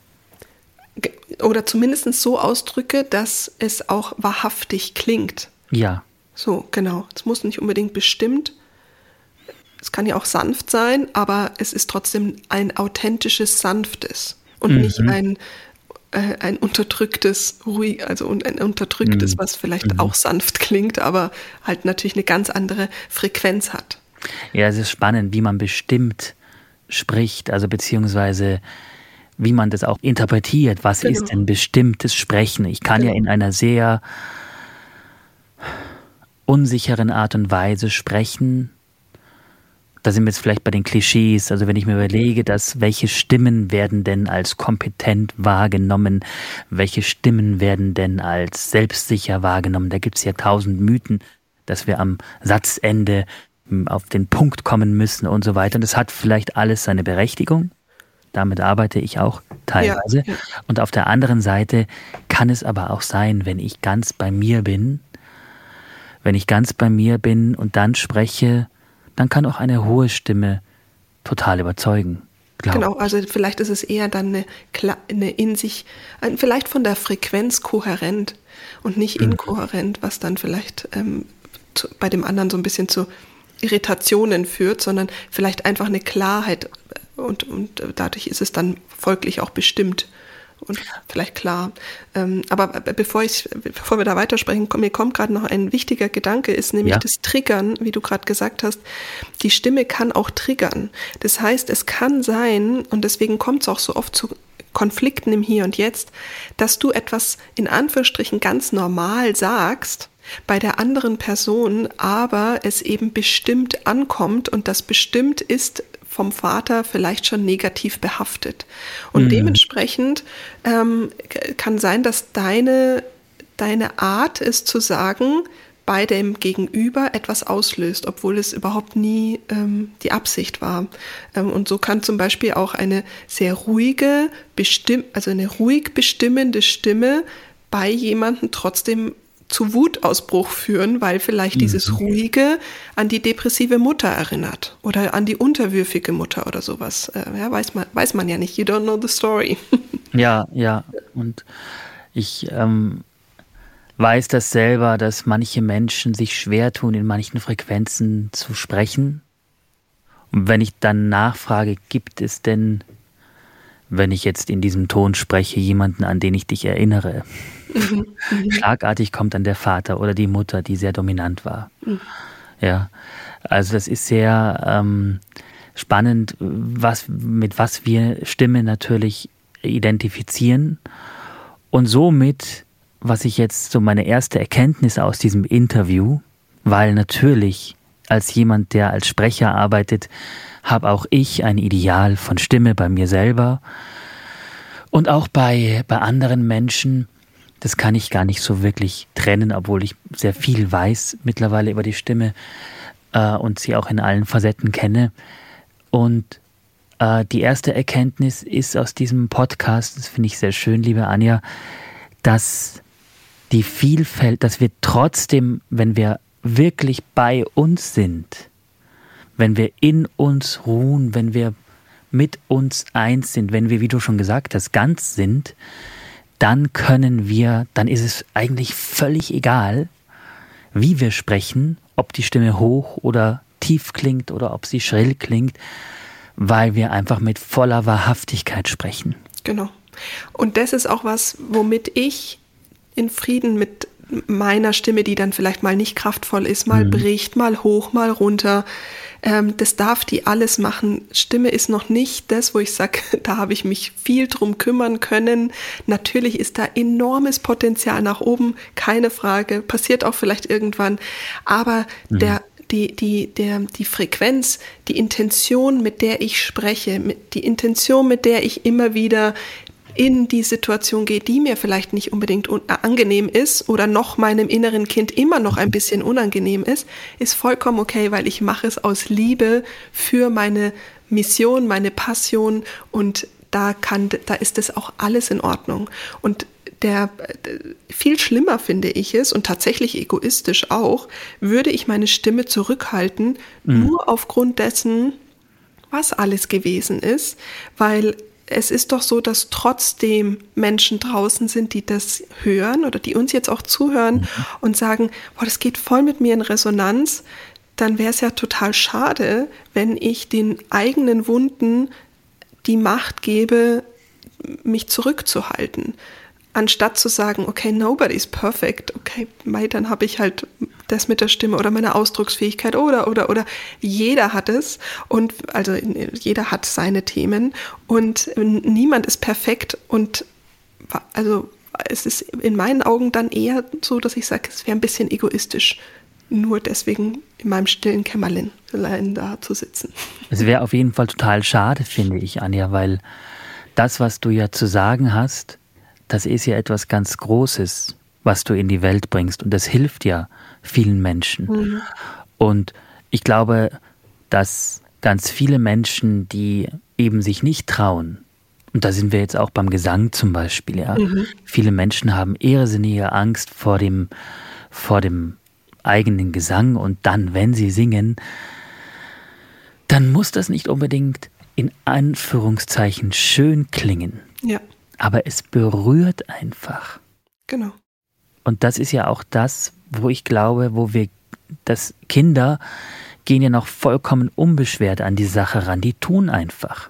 Oder zumindest so ausdrücke, dass es auch wahrhaftig klingt. Ja. So, genau. Es muss nicht unbedingt bestimmt. Es kann ja auch sanft sein, aber es ist trotzdem ein authentisches Sanftes und nicht ein unterdrücktes, ruhig, also ein unterdrücktes, was vielleicht auch sanft klingt, aber halt natürlich eine ganz andere Frequenz hat. Ja, es ist spannend, wie man bestimmt spricht, also beziehungsweise wie man das auch interpretiert. Was ist denn bestimmtes Sprechen? Ich kann ja in einer sehr unsicheren Art und Weise sprechen. Da sind wir jetzt vielleicht bei den Klischees. Also wenn ich mir überlege, welche Stimmen werden denn als kompetent wahrgenommen, welche Stimmen werden denn als selbstsicher wahrgenommen. Da gibt es ja 1000 Mythen, dass wir am Satzende auf den Punkt kommen müssen und so weiter. Und das hat vielleicht alles seine Berechtigung. Damit arbeite ich auch teilweise. Ja. Und auf der anderen Seite kann es aber auch sein, wenn ich ganz bei mir bin und dann spreche, dann kann auch eine hohe Stimme total überzeugen. Genau, also vielleicht ist es eher dann eine in sich, vielleicht von der Frequenz kohärent und nicht inkohärent, was dann vielleicht bei dem anderen so ein bisschen zu Irritationen führt, sondern vielleicht einfach eine Klarheit und dadurch ist es dann folglich auch bestimmt und vielleicht klar. Aber bevor wir da weitersprechen, mir kommt gerade noch ein wichtiger Gedanke, ist nämlich das Triggern, wie du gerade gesagt hast. Die Stimme kann auch triggern. Das heißt, es kann sein, und deswegen kommt es auch so oft zu Konflikten im Hier und Jetzt, dass du etwas in Anführungsstrichen ganz normal sagst, bei der anderen Person aber es eben bestimmt ankommt und das bestimmt ist vom Vater vielleicht schon negativ behaftet. Und dementsprechend kann sein, dass deine Art es zu sagen, bei dem Gegenüber etwas auslöst, obwohl es überhaupt nie die Absicht war. Und so kann zum Beispiel auch eine sehr ruhige, eine ruhig bestimmende Stimme bei jemandem trotzdem zu Wutausbruch führen, weil vielleicht dieses Ruhige an die depressive Mutter erinnert oder an die unterwürfige Mutter oder sowas. Weiß man ja nicht. You don't know the story. Ja. Und ich weiß das selber, dass manche Menschen sich schwer tun, in manchen Frequenzen zu sprechen. Und wenn ich dann nachfrage, gibt es denn, wenn ich jetzt in diesem Ton spreche, jemanden, an den ich dich erinnere? Schlagartig kommt dann der Vater oder die Mutter, die sehr dominant war. Ja, also das ist sehr spannend, mit was wir Stimme natürlich identifizieren. Und somit, was ich jetzt so meine erste Erkenntnis aus diesem Interview, weil natürlich als jemand, der als Sprecher arbeitet, habe auch ich ein Ideal von Stimme bei mir selber und auch bei anderen Menschen. Das kann ich gar nicht so wirklich trennen, obwohl ich sehr viel weiß mittlerweile über die Stimme und sie auch in allen Facetten kenne. Und die erste Erkenntnis ist aus diesem Podcast, das finde ich sehr schön, liebe Anja, dass die Vielfalt, dass wir trotzdem, wenn wir wirklich bei uns sind, wenn wir in uns ruhen, wenn wir mit uns eins sind, wenn wir, wie du schon gesagt hast, ganz sind, dann ist es eigentlich völlig egal, wie wir sprechen, ob die Stimme hoch oder tief klingt oder ob sie schrill klingt, weil wir einfach mit voller Wahrhaftigkeit sprechen. Genau. Und das ist auch was, womit ich in Frieden mit meiner Stimme, die dann vielleicht mal nicht kraftvoll ist, mal bricht, mal hoch, mal runter. Das darf die alles machen. Stimme ist noch nicht das, wo ich sage, da habe ich mich viel drum kümmern können. Natürlich ist da enormes Potenzial nach oben, keine Frage. Passiert auch vielleicht irgendwann. Aber die Frequenz, die Intention, mit der ich spreche, die Intention, mit der ich immer wieder in die Situation gehe, die mir vielleicht nicht unbedingt angenehm ist oder noch meinem inneren Kind immer noch ein bisschen unangenehm ist vollkommen okay, weil ich mache es aus Liebe für meine Mission, meine Passion, und da ist das auch alles in Ordnung. Und viel schlimmer finde ich es, und tatsächlich egoistisch auch, würde ich meine Stimme zurückhalten, nur aufgrund dessen, was alles gewesen ist, weil es ist doch so, dass trotzdem Menschen draußen sind, die das hören oder die uns jetzt auch zuhören und sagen, boah, das geht voll mit mir in Resonanz. Dann wäre es ja total schade, wenn ich den eigenen Wunden die Macht gebe, mich zurückzuhalten. Anstatt zu sagen, okay, nobody's perfect, okay, dann habe ich halt das mit der Stimme oder meine Ausdrucksfähigkeit oder jeder hat es, und also jeder hat seine Themen und niemand ist perfekt, und also es ist in meinen Augen dann eher so, dass ich sage, es wäre ein bisschen egoistisch, nur deswegen in meinem stillen Kämmerlein da zu sitzen. Es wäre auf jeden Fall total schade, finde ich, Anja, weil das, was du ja zu sagen hast, das ist ja etwas ganz Großes, was du in die Welt bringst. Und das hilft ja vielen Menschen. Und ich glaube, dass ganz viele Menschen, die eben sich nicht trauen, und da sind wir jetzt auch beim Gesang zum Beispiel, ja. Viele Menschen haben irrsinnige Angst vor dem eigenen Gesang, und dann, wenn sie singen, dann muss das nicht unbedingt in Anführungszeichen schön klingen. Ja. Aber es berührt einfach. Genau. Und das ist ja auch das, wo ich glaube, dass Kinder gehen ja noch vollkommen unbeschwert an die Sache ran. Die tun einfach.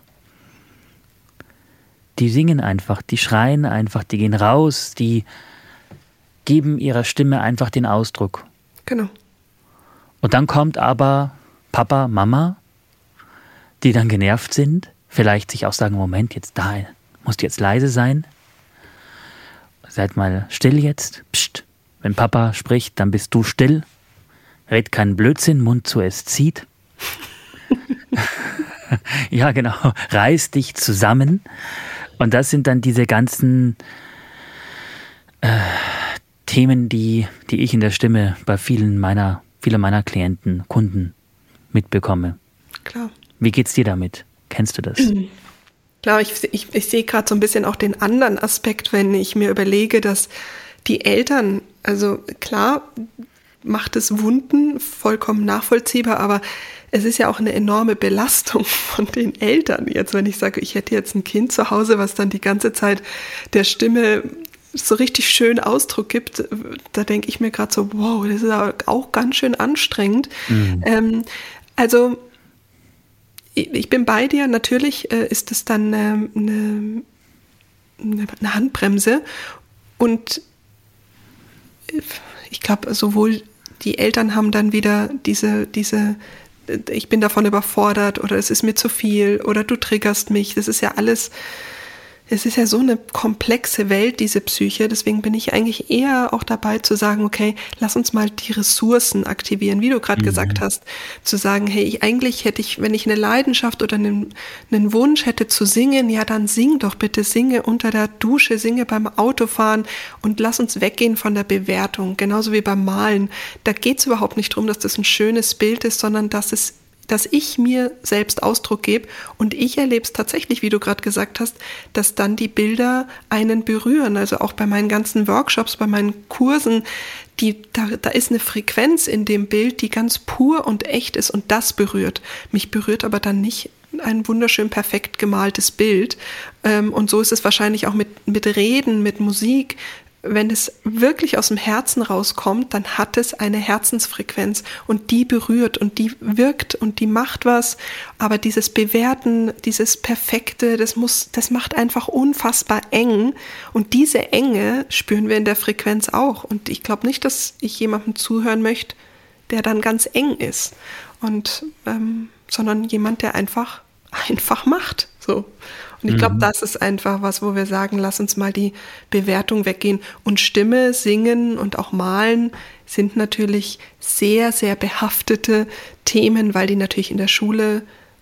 Die singen einfach, die schreien einfach, die gehen raus, die geben ihrer Stimme einfach den Ausdruck. Genau. Und dann kommt aber Papa, Mama, die dann genervt sind, vielleicht sich auch sagen, Moment, musst du jetzt leise sein? Seid mal still jetzt. Psst. Wenn Papa spricht, dann bist du still. Red keinen Blödsinn, Mund zu, es zieht. Ja, genau. Reiß dich zusammen. Und das sind dann diese ganzen Themen, die ich in der Stimme bei vielen meiner Klienten, Kunden mitbekomme. Klar. Wie geht's dir damit? Kennst du das? Klar, ich sehe gerade so ein bisschen auch den anderen Aspekt, wenn ich mir überlege, dass die Eltern, also klar macht es Wunden, vollkommen nachvollziehbar, aber es ist ja auch eine enorme Belastung von den Eltern jetzt, wenn ich sage, ich hätte jetzt ein Kind zu Hause, was dann die ganze Zeit der Stimme so richtig schön Ausdruck gibt, da denke ich mir gerade so, wow, das ist auch ganz schön anstrengend. Also ich bin bei dir, natürlich ist es dann eine Handbremse, und ich glaube, sowohl die Eltern haben dann wieder diese ich bin davon überfordert oder es ist mir zu viel oder du triggerst mich, das ist ja alles, es ist ja so eine komplexe Welt, diese Psyche, deswegen bin ich eigentlich eher auch dabei zu sagen, okay, lass uns mal die Ressourcen aktivieren, wie du gerade gesagt hast, zu sagen, hey, eigentlich hätte ich, wenn ich eine Leidenschaft oder einen Wunsch hätte zu singen, ja, dann sing doch bitte, singe unter der Dusche, singe beim Autofahren, und lass uns weggehen von der Bewertung, genauso wie beim Malen. Da geht es überhaupt nicht darum, dass das ein schönes Bild ist, sondern dass ich mir selbst Ausdruck gebe, und ich erlebe es tatsächlich, wie du gerade gesagt hast, dass dann die Bilder einen berühren, also auch bei meinen ganzen Workshops, bei meinen Kursen, da ist eine Frequenz in dem Bild, die ganz pur und echt ist, und das berührt. Mich berührt aber dann nicht ein wunderschön perfekt gemaltes Bild. Und so ist es wahrscheinlich auch mit Reden, mit Musik. Wenn es wirklich aus dem Herzen rauskommt, dann hat es eine Herzensfrequenz und die berührt und die wirkt und die macht was. Aber dieses Bewerten, dieses Perfekte, das macht einfach unfassbar eng. Und diese Enge spüren wir in der Frequenz auch. Und ich glaube nicht, dass ich jemandem zuhören möchte, der dann ganz eng ist. Sondern jemand, der einfach macht. So. Und ich glaube, das ist einfach was, wo wir sagen, lass uns mal die Bewertung weggehen. Und Stimme, Singen und auch Malen sind natürlich sehr, sehr behaftete Themen, weil die natürlich in der Schule,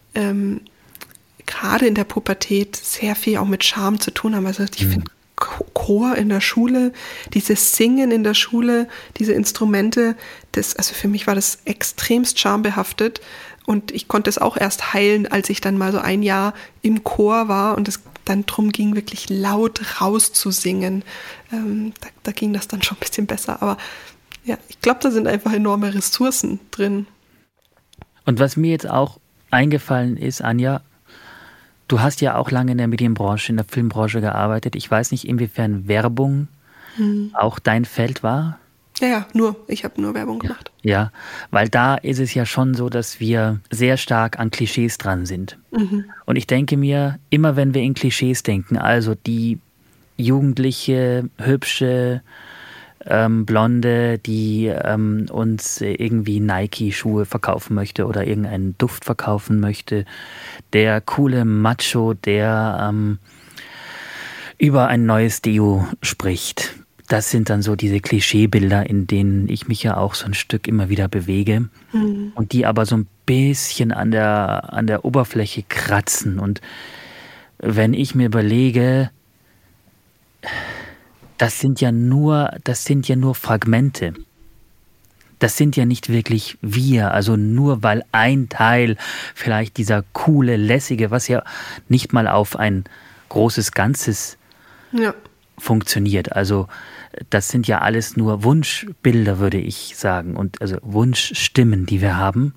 gerade in der Pubertät, sehr viel auch mit Scham zu tun haben. Also ich finde Chor in der Schule, dieses Singen in der Schule, diese Instrumente, also für mich war das extremst schambehaftet. Und ich konnte es auch erst heilen, als ich dann mal so ein Jahr im Chor war und es dann drum ging, wirklich laut rauszusingen. Da ging das dann schon ein bisschen besser. Aber ja, ich glaube, da sind einfach enorme Ressourcen drin. Und was mir jetzt auch eingefallen ist, Anja, du hast ja auch lange in der Medienbranche, in der Filmbranche gearbeitet. Ich weiß nicht, inwiefern Werbung auch dein Feld war. Ja, ich habe nur Werbung gemacht. Ja, weil da ist es ja schon so, dass wir sehr stark an Klischees dran sind. Und ich denke mir, immer wenn wir in Klischees denken, also die jugendliche, hübsche, Blonde, die uns irgendwie Nike-Schuhe verkaufen möchte oder irgendeinen Duft verkaufen möchte, der coole Macho, der über ein neues Deo spricht. Das sind dann so diese Klischeebilder, in denen ich mich ja auch so ein Stück immer wieder bewege und die aber so ein bisschen an der Oberfläche kratzen. Und wenn ich mir überlege, das sind ja nur Fragmente. Das sind ja nicht wirklich wir, also nur weil ein Teil vielleicht dieser coole, lässige, was ja nicht mal auf ein großes Ganzes funktioniert. Also das sind ja alles nur Wunschbilder, würde ich sagen, und also Wunschstimmen, die wir haben,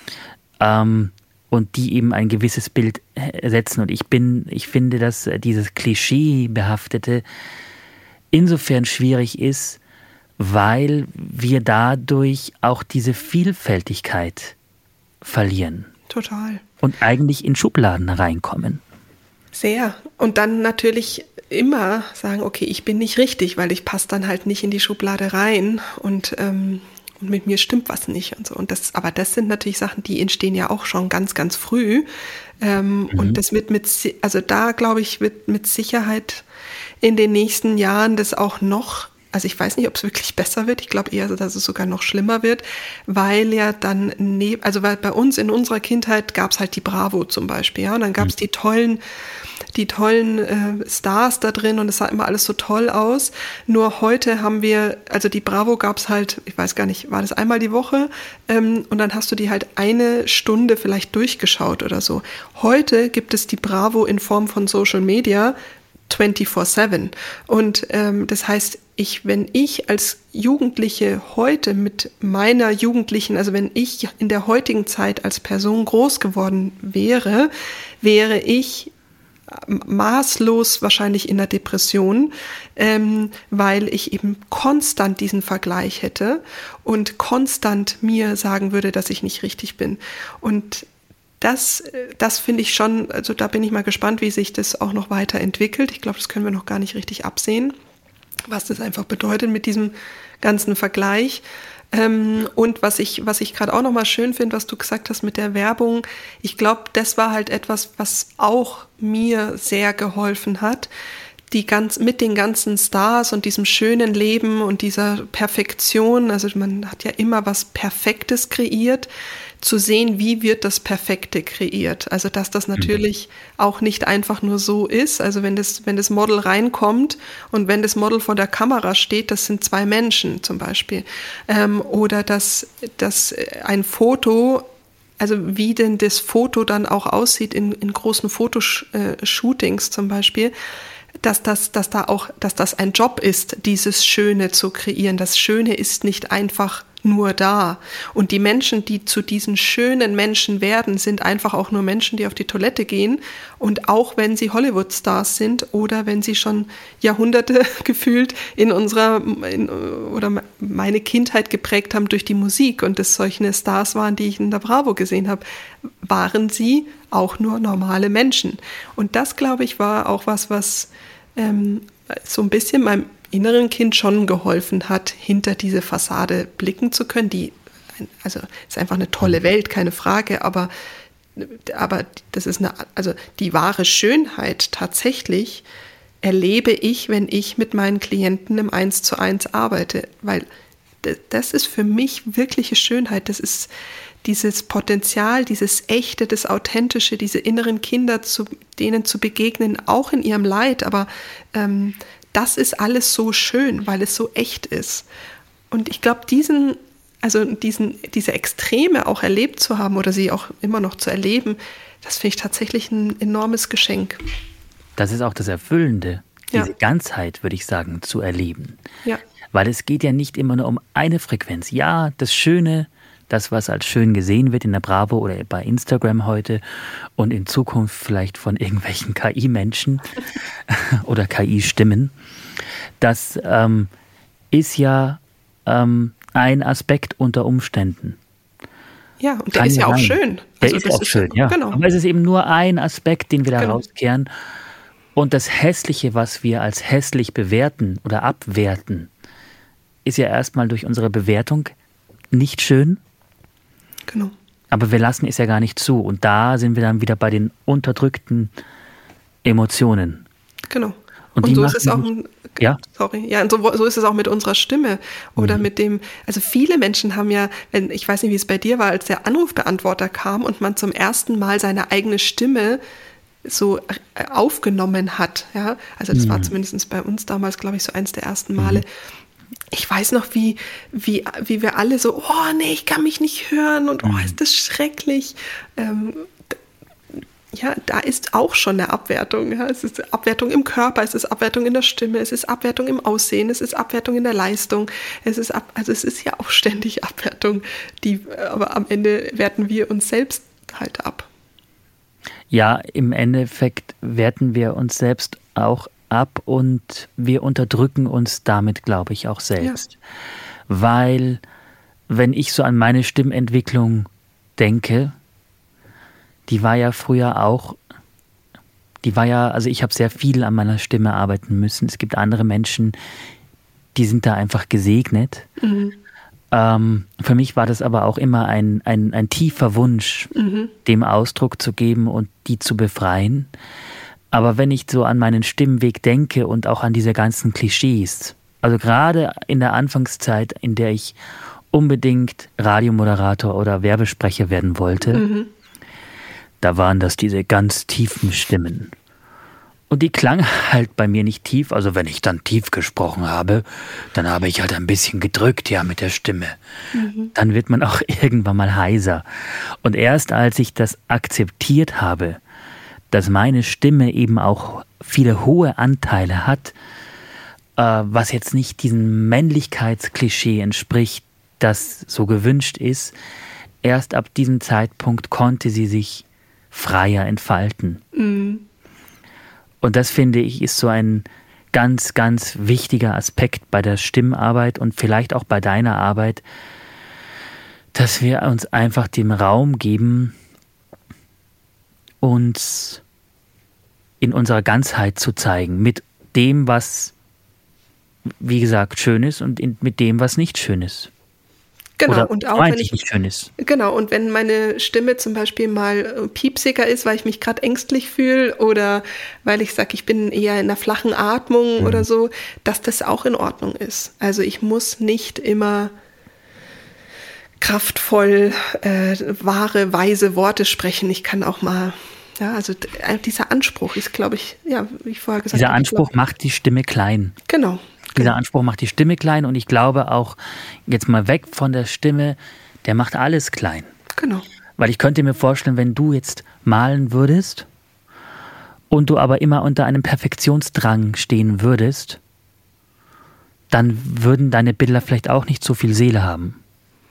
und die eben ein gewisses Bild setzen. Und ich finde, dass dieses Klischeebehaftete insofern schwierig ist, weil wir dadurch auch diese Vielfältigkeit verlieren. Total. Und eigentlich in Schubladen reinkommen. Sehr. Und dann natürlich immer sagen, okay, ich bin nicht richtig, weil ich passe dann halt nicht in die Schublade rein und mit mir stimmt was nicht und so. Aber das sind natürlich Sachen, die entstehen ja auch schon ganz, ganz früh. Und das wird da glaube ich, wird mit Sicherheit in den nächsten Jahren das auch noch, also ich weiß nicht, ob es wirklich besser wird. Ich glaube eher, dass es sogar noch schlimmer wird, weil ja dann, weil bei uns in unserer Kindheit gab es halt die Bravo zum Beispiel, ja, und dann gab es die tollen Stars da drin und es sah immer alles so toll aus. Nur heute haben wir, also die Bravo gab es halt, ich weiß gar nicht, war das einmal die Woche und dann hast du die halt eine Stunde vielleicht durchgeschaut oder so. Heute gibt es die Bravo in Form von Social Media 24/7 und das heißt, wenn ich als Jugendliche heute mit meiner Jugendlichen, also wenn ich in der heutigen Zeit als Person groß geworden wäre ich maßlos wahrscheinlich in der Depression, weil ich eben konstant diesen Vergleich hätte und konstant mir sagen würde, dass ich nicht richtig bin. Und das finde ich schon, also da bin ich mal gespannt, wie sich das auch noch weiterentwickelt. Ich glaube, das können wir noch gar nicht richtig absehen, was das einfach bedeutet mit diesem ganzen Vergleich. Und was ich gerade auch nochmal schön finde, was du gesagt hast mit der Werbung, ich glaube, das war halt etwas, was auch mir sehr geholfen hat, mit den ganzen Stars und diesem schönen Leben und dieser Perfektion, also man hat ja immer was Perfektes kreiert, zu sehen, wie wird das Perfekte kreiert. Also dass das natürlich auch nicht einfach nur so ist. Also wenn das Model reinkommt und wenn das Model vor der Kamera steht, das sind 2 Menschen zum Beispiel. Oder dass ein Foto, also wie denn das Foto dann auch aussieht in großen Fotoshootings zum Beispiel, dass das ein Job ist, dieses Schöne zu kreieren. Das Schöne ist nicht einfach nur da. Und die Menschen, die zu diesen schönen Menschen werden, sind einfach auch nur Menschen, die auf die Toilette gehen. Und auch wenn sie Hollywood-Stars sind oder wenn sie schon Jahrhunderte gefühlt oder meine Kindheit geprägt haben durch die Musik und es solche Stars waren, die ich in der Bravo gesehen habe, waren sie auch nur normale Menschen. Und das, glaube ich, war auch was so ein bisschen meinem inneren Kind schon geholfen hat, hinter diese Fassade blicken zu können. Also ist einfach eine tolle Welt, keine Frage, aber das ist die wahre Schönheit tatsächlich erlebe ich, wenn ich mit meinen Klienten im 1:1 arbeite, weil das ist für mich wirkliche Schönheit. Das ist dieses Potenzial, dieses Echte, das Authentische, diese inneren Kinder, denen zu begegnen, auch in ihrem Leid, aber das ist alles so schön, weil es so echt ist. Und ich glaube, diese Extreme auch erlebt zu haben oder sie auch immer noch zu erleben, das finde ich tatsächlich ein enormes Geschenk. Das ist auch das Erfüllende, diese Ganzheit, würde ich sagen, zu erleben. Ja. Weil es geht ja nicht immer nur um eine Frequenz. Ja, das Schöne, das, was als schön gesehen wird in der Bravo oder bei Instagram heute und in Zukunft vielleicht von irgendwelchen KI-Menschen oder KI-Stimmen, das ist ja ein Aspekt unter Umständen. Ja, und der ist ja auch schön. Der ist auch schön, ja. Genau. Aber es ist eben nur ein Aspekt, den wir da rauskehren. Und das Hässliche, was wir als hässlich bewerten oder abwerten, ist ja erstmal durch unsere Bewertung nicht schön. Genau. Aber wir lassen es ja gar nicht zu. Und da sind wir dann wieder bei den unterdrückten Emotionen. Genau. Und so ist es auch so ist es auch mit unserer Stimme oder mit dem, also viele Menschen haben ja, ich weiß nicht, wie es bei dir war, als der Anrufbeantworter kam und man zum ersten Mal seine eigene Stimme so aufgenommen hat, ja, also das war zumindest bei uns damals, glaube ich, so eins der ersten Male. Ich weiß noch, wie wir alle so, oh nee, ich kann mich nicht hören und oh, ist das schrecklich. Ja, da ist auch schon eine Abwertung. Ja. Es ist Abwertung im Körper, es ist Abwertung in der Stimme, es ist Abwertung im Aussehen, es ist Abwertung in der Leistung. Es ist ja auch ständig Abwertung, aber am Ende werten wir uns selbst halt ab. Ja, im Endeffekt werten wir uns selbst auch ab und wir unterdrücken uns damit, glaube ich, auch selbst. Ja. Weil, wenn ich so an meine Stimmentwicklung denke, die war ja früher auch, also ich habe sehr viel an meiner Stimme arbeiten müssen. Es gibt andere Menschen, die sind da einfach gesegnet. Für mich war das aber auch immer ein tiefer Wunsch, dem Ausdruck zu geben und die zu befreien. Aber wenn ich so an meinen Stimmweg denke und auch an diese ganzen Klischees, also gerade in der Anfangszeit, in der ich unbedingt Radiomoderator oder Werbesprecher werden wollte, da waren das diese ganz tiefen Stimmen. Und die klangen halt bei mir nicht tief. Also wenn ich dann tief gesprochen habe, dann habe ich halt ein bisschen gedrückt, ja, mit der Stimme. Dann wird man auch irgendwann mal heiser. Und erst als ich das akzeptiert habe, dass meine Stimme eben auch viele hohe Anteile hat, was jetzt nicht diesem Männlichkeitsklischee entspricht, das so gewünscht ist, erst ab diesem Zeitpunkt konnte sie sich freier entfalten. Und das, finde ich, ist so ein ganz, ganz wichtiger Aspekt bei der Stimmarbeit und vielleicht auch bei deiner Arbeit, dass wir uns einfach den Raum geben, uns in unserer Ganzheit zu zeigen, mit dem, was, wie gesagt, schön ist und mit dem, was nicht schön ist. Genau, oder und auch wenn ich nicht schön ist. Genau, und wenn meine Stimme zum Beispiel mal piepsiger ist, weil ich mich gerade ängstlich fühle oder weil ich sage, ich bin eher in einer flachen Atmung oder so, dass das auch in Ordnung ist. Also ich muss nicht immer kraftvoll, wahre, weise Worte sprechen. Ich kann auch mal, ja, also dieser Anspruch ist, glaube ich, ja, wie ich vorher gesagt habe. Dieser Anspruch macht die Stimme klein. Genau. Dieser Anspruch macht die Stimme klein und ich glaube auch, jetzt mal weg von der Stimme, der macht alles klein. Genau. Weil ich könnte mir vorstellen, wenn du jetzt malen würdest und du aber immer unter einem Perfektionsdrang stehen würdest, dann würden deine Bilder vielleicht auch nicht so viel Seele haben.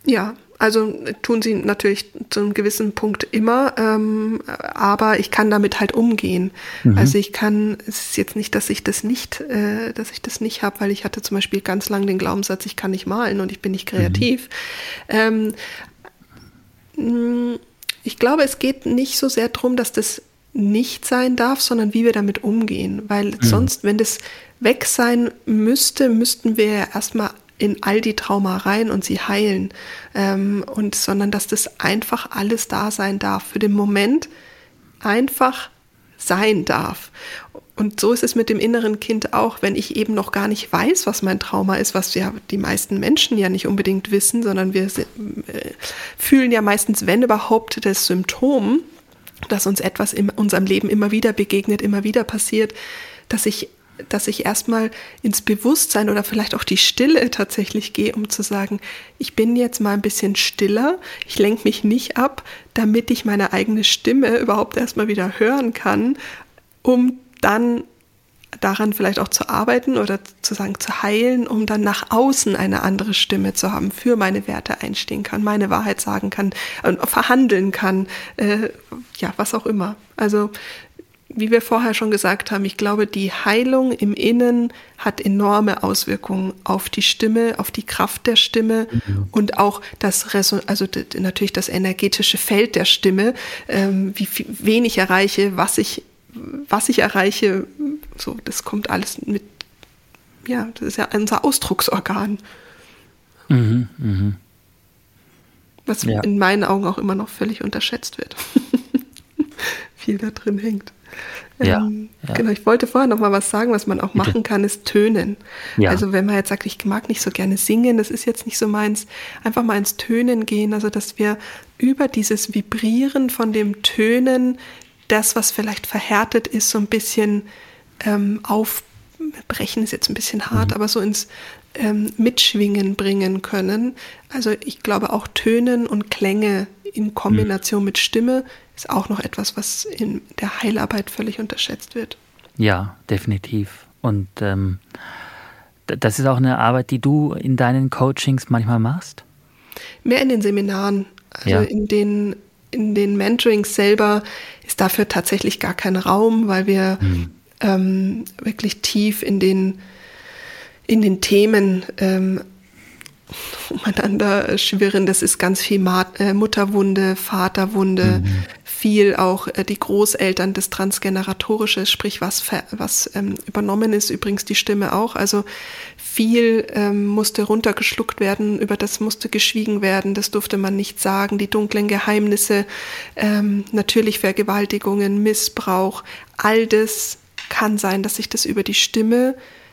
Ja, also tun sie natürlich zu einem gewissen Punkt immer, aber ich kann damit halt umgehen. Also es ist jetzt nicht, dass ich das nicht habe, weil ich hatte zum Beispiel ganz lange den Glaubenssatz, ich kann nicht malen und ich bin nicht kreativ. Ich glaube, es geht nicht so sehr darum, dass das nicht sein darf, sondern wie wir damit umgehen. Weil sonst, wenn das weg sein müsste, müssten wir ja erstmal in all die Trauma rein und sie heilen. Sondern dass das einfach alles da sein darf. Für den Moment einfach sein darf. Und so ist es mit dem inneren Kind auch, wenn ich eben noch gar nicht weiß, was mein Trauma ist, was ja die meisten Menschen ja nicht unbedingt wissen, sondern wir fühlen ja meistens, wenn überhaupt, das Symptom, dass uns etwas in unserem Leben immer wieder begegnet, immer wieder passiert, dass ich erstmal ins Bewusstsein oder vielleicht auch die Stille tatsächlich gehe, um zu sagen, ich bin jetzt mal ein bisschen stiller, ich lenke mich nicht ab, damit ich meine eigene Stimme überhaupt erstmal wieder hören kann, um dann daran vielleicht auch zu arbeiten oder zu heilen, um dann nach außen eine andere Stimme zu haben, für meine Werte einstehen kann, meine Wahrheit sagen kann, verhandeln kann, was auch immer. Also wie wir vorher schon gesagt haben, ich glaube, die Heilung im Innen hat enorme Auswirkungen auf die Stimme, auf die Kraft der Stimme und auch natürlich das energetische Feld der Stimme, wie wen ich erreiche, was ich erreiche, so, das kommt alles mit, ja, das ist ja unser Ausdrucksorgan. Was in meinen Augen auch immer noch völlig unterschätzt wird. Viel da drin hängt. Genau, ich wollte vorher noch mal was sagen, was man auch machen kann, ist Tönen. Ja. Also wenn man jetzt sagt, ich mag nicht so gerne singen, das ist jetzt nicht so meins, einfach mal ins Tönen gehen, also dass wir über dieses Vibrieren von dem Tönen das, was vielleicht verhärtet ist, so ein bisschen aufbrechen, ist jetzt ein bisschen hart, aber so ins Mitschwingen bringen können. Also ich glaube auch Tönen und Klänge in Kombination mit Stimme ist auch noch etwas, was in der Heilarbeit völlig unterschätzt wird. Ja, definitiv. Und das ist auch eine Arbeit, die du in deinen Coachings manchmal machst? Mehr in den Seminaren. Also in den Mentorings selber ist dafür tatsächlich gar kein Raum, weil wir wirklich tief in den Themen umeinander schwirren. Das ist ganz viel Mutterwunde, Vaterwunde, viel auch die Großeltern, das Transgeneratorische, sprich was übernommen ist, übrigens die Stimme auch. Also viel musste runtergeschluckt werden, über das musste geschwiegen werden, das durfte man nicht sagen, die dunklen Geheimnisse, natürlich Vergewaltigungen, Missbrauch, all das kann sein, dass sich das über die Stimme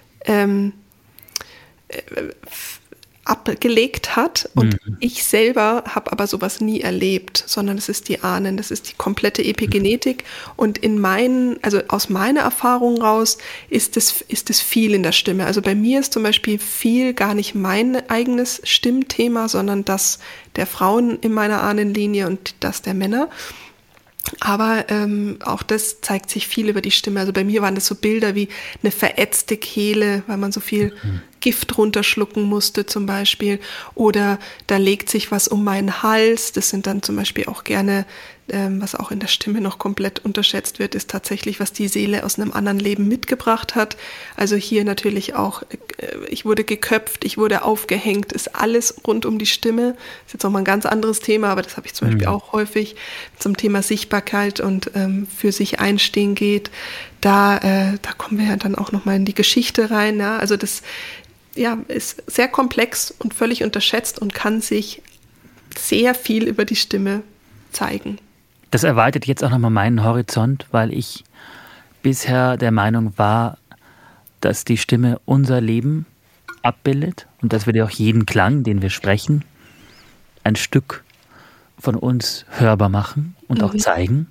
abgelegt hat und ich selber habe aber sowas nie erlebt, sondern es ist die Ahnen, das ist die komplette Epigenetik und aus meiner Erfahrung raus ist es viel in der Stimme. Also bei mir ist zum Beispiel viel gar nicht mein eigenes Stimmthema, sondern das der Frauen in meiner Ahnenlinie und das der Männer. Aber auch das zeigt sich viel über die Stimme. Also bei mir waren das so Bilder wie eine verätzte Kehle, weil man so viel Gift runterschlucken musste zum Beispiel. Oder da legt sich was um meinen Hals. Das sind dann zum Beispiel auch gerne, was auch in der Stimme noch komplett unterschätzt wird, ist tatsächlich, was die Seele aus einem anderen Leben mitgebracht hat. Also hier natürlich auch, ich wurde geköpft, ich wurde aufgehängt, ist alles rund um die Stimme. Ist jetzt nochmal ein ganz anderes Thema, aber das habe ich zum Beispiel auch häufig zum Thema Sichtbarkeit und für sich einstehen geht. Da kommen wir ja dann auch nochmal in die Geschichte rein. Ja? Also das ist sehr komplex und völlig unterschätzt und kann sich sehr viel über die Stimme zeigen. Das erweitert jetzt auch nochmal meinen Horizont, weil ich bisher der Meinung war, dass die Stimme unser Leben abbildet und dass wir dir auch jeden Klang, den wir sprechen, ein Stück von uns hörbar machen und auch zeigen.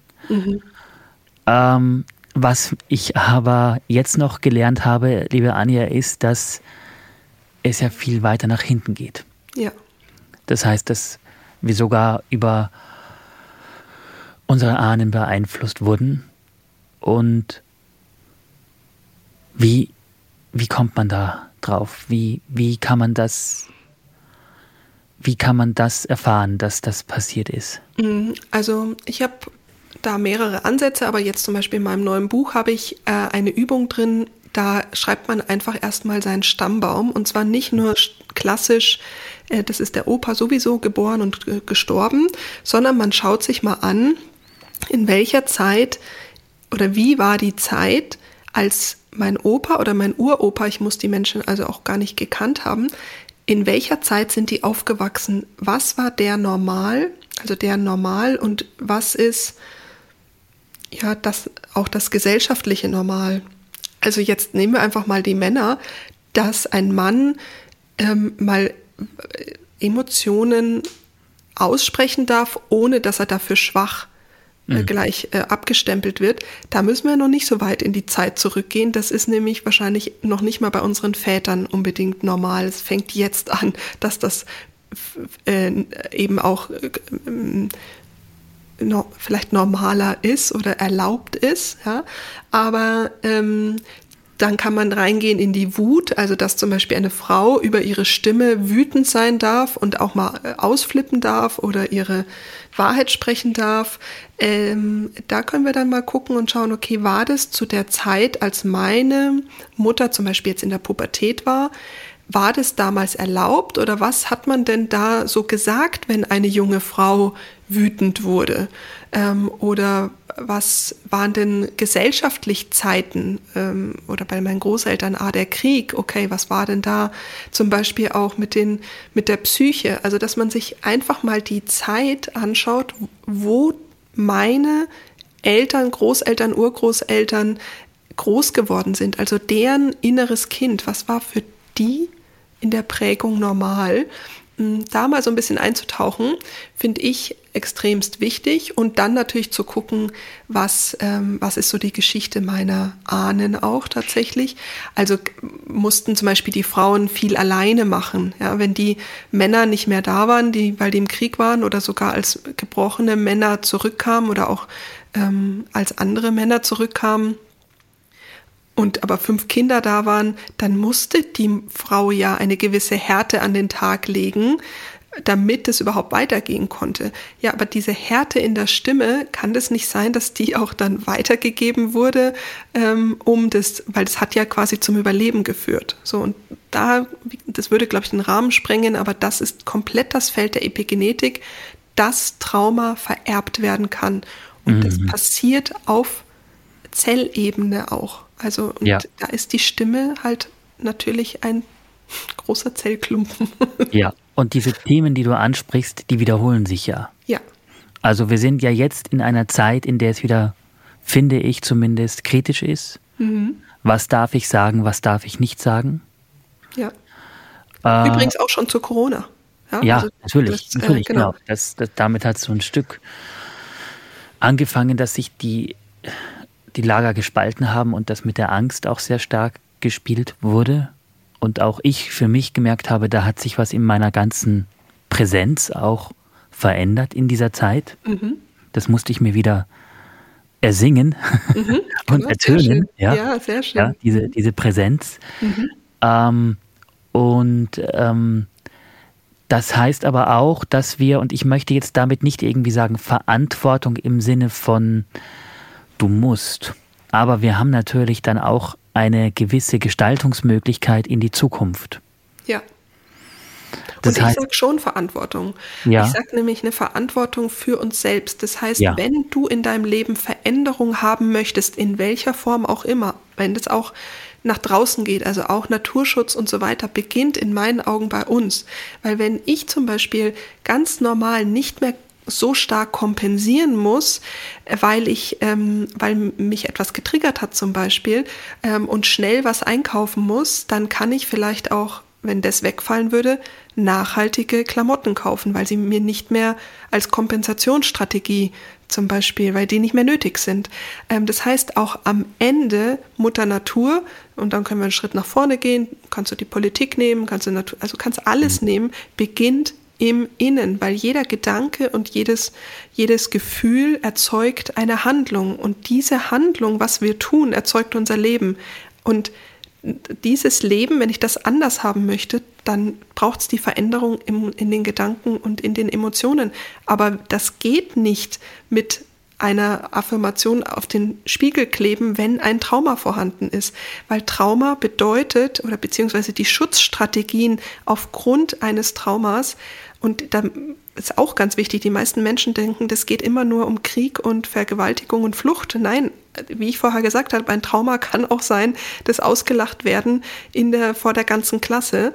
Was ich aber jetzt noch gelernt habe, liebe Anja, ist, dass es ja viel weiter nach hinten geht. Ja. Das heißt, dass wir sogar über unsere Ahnen beeinflusst wurden. Und wie kommt man da drauf? Wie kann man das wie kann man das erfahren, dass das passiert ist? Also ich habe da mehrere Ansätze, aber jetzt zum Beispiel in meinem neuen Buch habe ich eine Übung drin, da schreibt man einfach erstmal seinen Stammbaum und zwar nicht nur klassisch, das ist der Opa sowieso geboren und gestorben, sondern man schaut sich mal an, in welcher Zeit oder wie war die Zeit, als mein Opa oder mein Uropa, ich muss die Menschen also auch gar nicht gekannt haben, in welcher Zeit sind die aufgewachsen? Was war der Normal, also der Normal und was ist ja auch das gesellschaftliche Normal? Also jetzt nehmen wir einfach mal die Männer, dass ein Mann mal Emotionen aussprechen darf, ohne dass er dafür schwach gleich abgestempelt wird. Da müssen wir noch nicht so weit in die Zeit zurückgehen. Das ist nämlich wahrscheinlich noch nicht mal bei unseren Vätern unbedingt normal. Es fängt jetzt an, dass das eben auch vielleicht normaler ist oder erlaubt ist. Ja? Aber dann kann man reingehen in die Wut, also dass zum Beispiel eine Frau über ihre Stimme wütend sein darf und auch mal ausflippen darf oder ihre Wahrheit sprechen darf. Da können wir dann mal gucken und schauen, okay, war das zu der Zeit, als meine Mutter zum Beispiel jetzt in der Pubertät war das damals erlaubt oder was hat man denn da so gesagt, wenn eine junge Frau wütend wurde? Oder was waren denn gesellschaftlich Zeiten oder bei meinen Großeltern der Krieg? Okay, was war denn da zum Beispiel auch mit der Psyche? Also dass man sich einfach mal die Zeit anschaut, wo meine Eltern, Großeltern, Urgroßeltern groß geworden sind. Also deren inneres Kind, was war für die in der Prägung normal? Da mal so ein bisschen einzutauchen, finde ich extremst wichtig und dann natürlich zu gucken, was ist so die Geschichte meiner Ahnen auch tatsächlich. Also mussten zum Beispiel die Frauen viel alleine machen, ja, wenn die Männer nicht mehr da waren, weil die im Krieg waren oder sogar als gebrochene Männer zurückkamen oder auch als andere Männer zurückkamen, und aber 5 Kinder da waren, dann musste die Frau ja eine gewisse Härte an den Tag legen, damit es überhaupt weitergehen konnte. Ja, aber diese Härte in der Stimme, kann das nicht sein, dass die auch dann weitergegeben wurde, weil das hat ja quasi zum Überleben geführt. So, und das würde, glaube ich, den Rahmen sprengen, aber das ist komplett das Feld der Epigenetik, dass Trauma vererbt werden kann. Und das passiert auf Zellebene auch. Also und da ist die Stimme halt natürlich ein großer Zellklumpen. Ja, und diese Themen, die du ansprichst, die wiederholen sich ja. Ja. Also wir sind ja jetzt in einer Zeit, in der es wieder, finde ich zumindest, kritisch ist. Was darf ich sagen, was darf ich nicht sagen? Ja. Übrigens auch schon zu Corona. Ja, also natürlich, genau. Damit hat es so ein Stück angefangen, dass sich die Lager gespalten haben und das mit der Angst auch sehr stark gespielt wurde. Und auch ich für mich gemerkt habe, da hat sich was in meiner ganzen Präsenz auch verändert in dieser Zeit. Das musste ich mir wieder ersingen und ertönen. Ja, sehr schön. Ja, diese Präsenz. Das heißt aber auch, dass wir, und ich möchte jetzt damit nicht irgendwie sagen Verantwortung im Sinne von du musst. Aber wir haben natürlich dann auch eine gewisse Gestaltungsmöglichkeit in die Zukunft. Ja. Und ich sage schon Verantwortung. Ja. Ich sage nämlich eine Verantwortung für uns selbst. Das heißt, wenn du in deinem Leben Veränderung haben möchtest, in welcher Form auch immer, wenn das auch nach draußen geht, also auch Naturschutz und so weiter, beginnt in meinen Augen bei uns. Weil wenn ich zum Beispiel ganz normal nicht mehr so stark kompensieren muss, weil mich etwas getriggert hat zum Beispiel und schnell was einkaufen muss, dann kann ich vielleicht auch, wenn das wegfallen würde, nachhaltige Klamotten kaufen, weil sie mir nicht mehr als Kompensationsstrategie zum Beispiel, weil die nicht mehr nötig sind. Das heißt auch am Ende Mutter Natur, und dann können wir einen Schritt nach vorne gehen, kannst du die Politik nehmen, kannst alles nehmen, beginnt im Innen, weil jeder Gedanke und jedes Gefühl erzeugt eine Handlung und diese Handlung, was wir tun, erzeugt unser Leben und dieses Leben, wenn ich das anders haben möchte, dann braucht es die Veränderung in den Gedanken und in den Emotionen. Aber das geht nicht mit einer Affirmation auf den Spiegel kleben, wenn ein Trauma vorhanden ist. Weil Trauma bedeutet, oder beziehungsweise die Schutzstrategien aufgrund eines Traumas, und da ist auch ganz wichtig, die meisten Menschen denken, das geht immer nur um Krieg und Vergewaltigung und Flucht. Nein, wie ich vorher gesagt habe, ein Trauma kann auch sein, das ausgelacht werden vor der ganzen Klasse.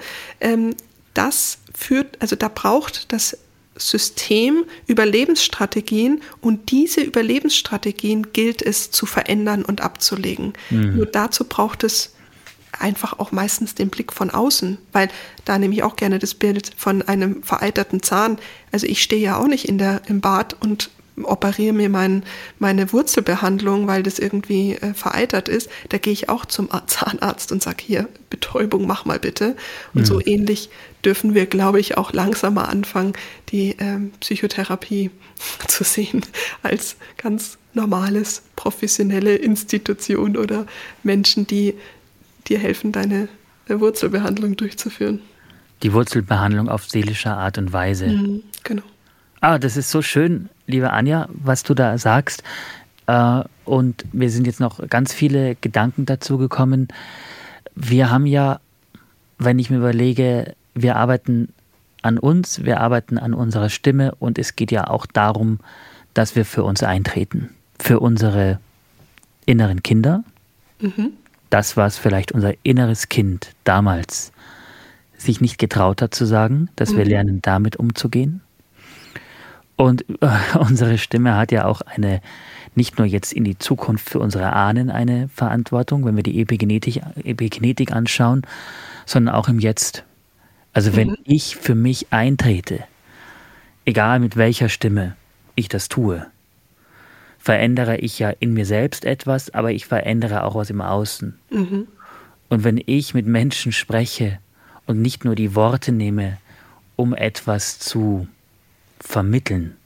Da braucht das System Überlebensstrategien, und diese Überlebensstrategien gilt es zu verändern und abzulegen. Nur dazu braucht es einfach auch meistens den Blick von außen, weil da nehme ich auch gerne das Bild von einem vereiterten Zahn. Also ich stehe ja auch nicht im Bad und operiere mir meine Wurzelbehandlung, weil das irgendwie vereitert ist. Da gehe ich auch zum Zahnarzt und sage, hier, Betäubung, mach mal bitte. Und so ähnlich dürfen wir, glaube ich, auch langsamer anfangen, die Psychotherapie zu sehen als ganz normales, professionelle Institution oder Menschen, die dir helfen, deine Wurzelbehandlung durchzuführen. Die Wurzelbehandlung auf seelischer Art und Weise. Genau. Das ist so schön, liebe Anja, was du da sagst. Und mir sind jetzt noch ganz viele Gedanken dazu gekommen. Wir haben ja, wenn ich mir überlege, wir arbeiten an uns, wir arbeiten an unserer Stimme, und es geht ja auch darum, dass wir für uns eintreten. Für unsere inneren Kinder. Das, was vielleicht unser inneres Kind damals sich nicht getraut hat zu sagen, dass wir lernen, damit umzugehen. Und unsere Stimme hat ja auch nicht nur jetzt in die Zukunft für unsere Ahnen eine Verantwortung, wenn wir die Epigenetik anschauen, sondern auch im Jetzt. Also wenn ich für mich eintrete, egal mit welcher Stimme ich das tue, verändere ich ja in mir selbst etwas, aber ich verändere auch was im Außen. Und wenn ich mit Menschen spreche und nicht nur die Worte nehme, um etwas zu vermitteln,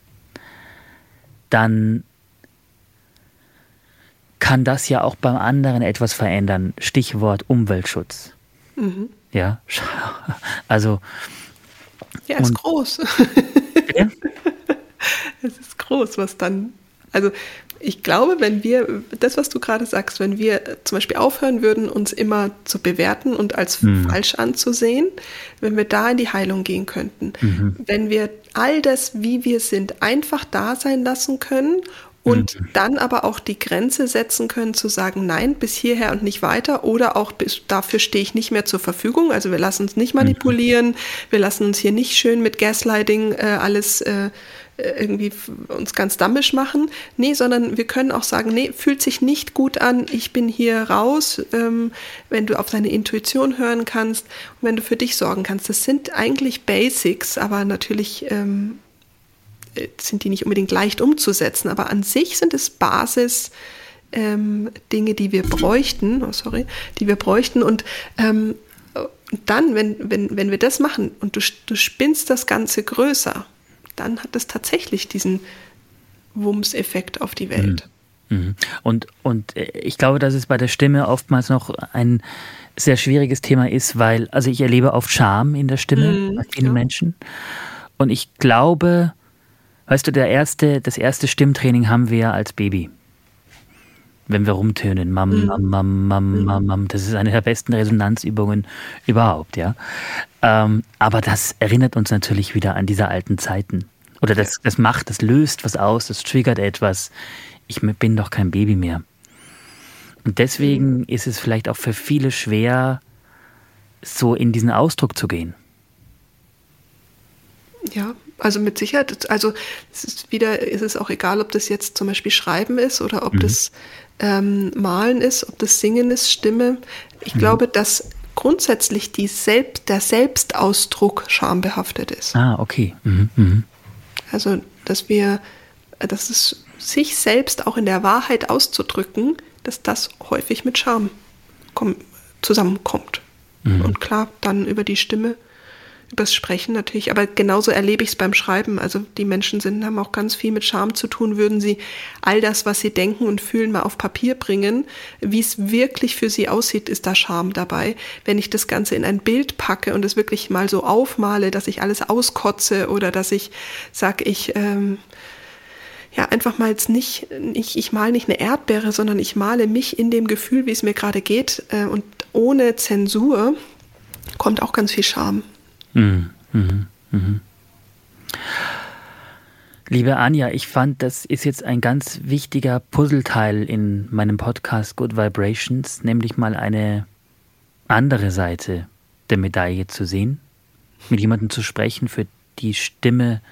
dann kann das ja auch beim anderen etwas verändern. Stichwort Umweltschutz. Ja, also. Ja, ist groß. Ja? Es ist groß, was dann. Also ich glaube, wenn wir, das, was du gerade sagst, wenn wir zum Beispiel aufhören würden, uns immer zu bewerten und als falsch anzusehen, wenn wir da in die Heilung gehen könnten, wenn wir all das, wie wir sind, einfach da sein lassen können und dann aber auch die Grenze setzen können, zu sagen, nein, bis hierher und nicht weiter, oder auch dafür stehe ich nicht mehr zur Verfügung. Also wir lassen uns nicht manipulieren, wir lassen uns hier nicht schön mit Gaslighting alles irgendwie uns ganz dammisch machen. Nee, sondern wir können auch sagen, nee, fühlt sich nicht gut an, ich bin hier raus, wenn du auf deine Intuition hören kannst und wenn du für dich sorgen kannst. Das sind eigentlich Basics, aber natürlich sind die nicht unbedingt leicht umzusetzen, aber an sich sind es Basis Dinge, die wir bräuchten, und dann, wenn wir das machen und du spinnst das Ganze größer, dann hat es tatsächlich diesen Wumms-Effekt auf die Welt. Und ich glaube, dass es bei der Stimme oftmals noch ein sehr schwieriges Thema ist, weil, also ich erlebe oft Scham in der Stimme bei vielen Menschen. Und ich glaube, weißt du, das erste Stimmtraining haben wir als Baby. Wenn wir rumtönen, Mam, Mam, Mam, Mam, Mam, Mam, das ist eine der besten Resonanzübungen überhaupt, ja. Aber das erinnert uns natürlich wieder an diese alten Zeiten. Oder das löst was aus, das triggert etwas. Ich bin doch kein Baby mehr. Und deswegen ist es vielleicht auch für viele schwer, so in diesen Ausdruck zu gehen. Ja, also mit Sicherheit. Also ist es auch egal, ob das jetzt zum Beispiel Schreiben ist oder ob das Malen ist, ob das Singen ist, Stimme. Ich glaube, dass grundsätzlich der Selbstausdruck schambehaftet ist. Okay. Also, dass es sich selbst auch in der Wahrheit auszudrücken, dass das häufig mit Scham zusammenkommt. Und klar, dann über die Stimme, übers Sprechen natürlich, aber genauso erlebe ich es beim Schreiben. Also die Menschen haben auch ganz viel mit Scham zu tun. Würden sie all das, was sie denken und fühlen, mal auf Papier bringen, wie es wirklich für sie aussieht, ist da Scham dabei. Wenn ich das Ganze in ein Bild packe und es wirklich mal so aufmale, dass ich alles auskotze oder dass ich sage, einfach mal jetzt nicht, ich male nicht eine Erdbeere, sondern ich male mich in dem Gefühl, wie es mir gerade geht, und ohne Zensur kommt auch ganz viel Scham. Liebe Anja, ich fand, das ist jetzt ein ganz wichtiger Puzzleteil in meinem Podcast Good Vibrations, nämlich mal eine andere Seite der Medaille zu sehen, mit jemandem zu sprechen, für die Stimme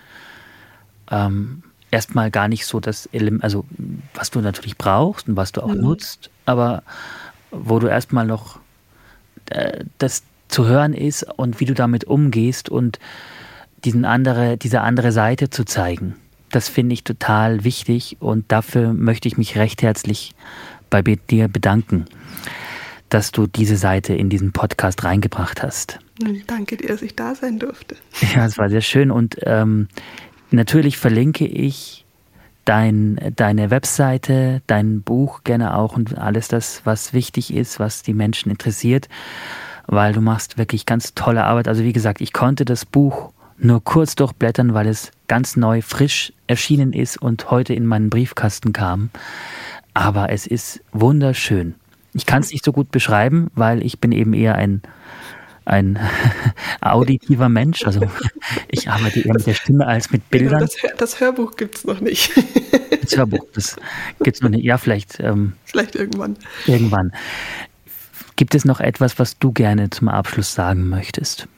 erstmal gar nicht so das Element, also was du natürlich brauchst und was du auch nutzt, aber wo du erstmal noch das zu hören ist und wie du damit umgehst und diese andere Seite zu zeigen. Das finde ich total wichtig und dafür möchte ich mich recht herzlich bei dir bedanken, dass du diese Seite in diesen Podcast reingebracht hast. Danke dir, dass ich da sein durfte. Ja, es war sehr schön und natürlich verlinke ich deine Webseite, dein Buch gerne auch und alles das, was wichtig ist, was die Menschen interessiert, weil du machst wirklich ganz tolle Arbeit. Also wie gesagt, ich konnte das Buch nur kurz durchblättern, weil es ganz neu, frisch erschienen ist und heute in meinen Briefkasten kam. Aber es ist wunderschön. Ich kann es nicht so gut beschreiben, weil ich bin eben eher ein auditiver Mensch. Also ich arbeite eher mit der Stimme als mit Bildern. Das Hörbuch gibt es noch nicht. Das Hörbuch, das gibt es noch nicht. Ja, vielleicht irgendwann. Irgendwann. Gibt es noch etwas, was du gerne zum Abschluss sagen möchtest?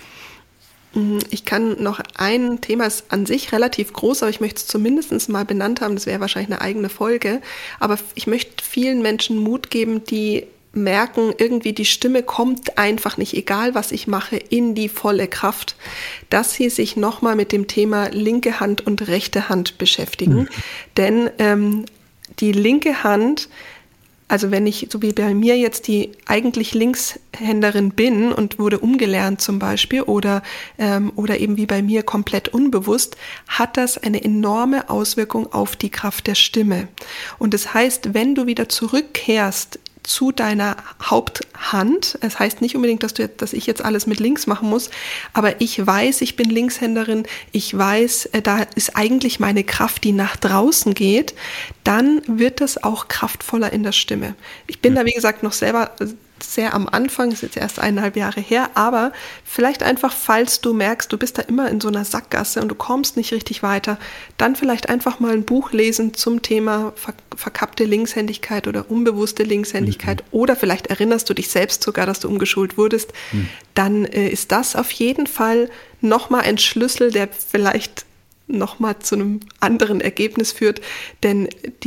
Ich kann noch ein Thema, ist an sich relativ groß, aber ich möchte es zumindest mal benannt haben, das wäre wahrscheinlich eine eigene Folge, aber ich möchte vielen Menschen Mut geben, die merken, irgendwie die Stimme kommt einfach nicht, egal was ich mache, in die volle Kraft, dass sie sich nochmal mit dem Thema linke Hand und rechte Hand beschäftigen. Denn die linke Hand, also wenn ich, so wie bei mir jetzt, die eigentlich Linkshänderin bin und wurde umgelernt zum Beispiel oder eben wie bei mir komplett unbewusst, hat das eine enorme Auswirkung auf die Kraft der Stimme. Und das heißt, wenn du wieder zurückkehrst zu deiner Haupthand. Es heißt nicht unbedingt, dass ich jetzt alles mit links machen muss, aber ich weiß, ich bin Linkshänderin, ich weiß, da ist eigentlich meine Kraft, die nach draußen geht, dann wird das auch kraftvoller in der Stimme. Ich bin da, wie gesagt, noch selber sehr am Anfang, ist jetzt erst 1,5 Jahre her, aber vielleicht einfach, falls du merkst, du bist da immer in so einer Sackgasse und du kommst nicht richtig weiter, dann vielleicht einfach mal ein Buch lesen zum Thema verkappte Linkshändigkeit oder unbewusste Linkshändigkeit oder vielleicht erinnerst du dich selbst sogar, dass du umgeschult wurdest, dann ist das auf jeden Fall nochmal ein Schlüssel, der vielleicht nochmal zu einem anderen Ergebnis führt, denn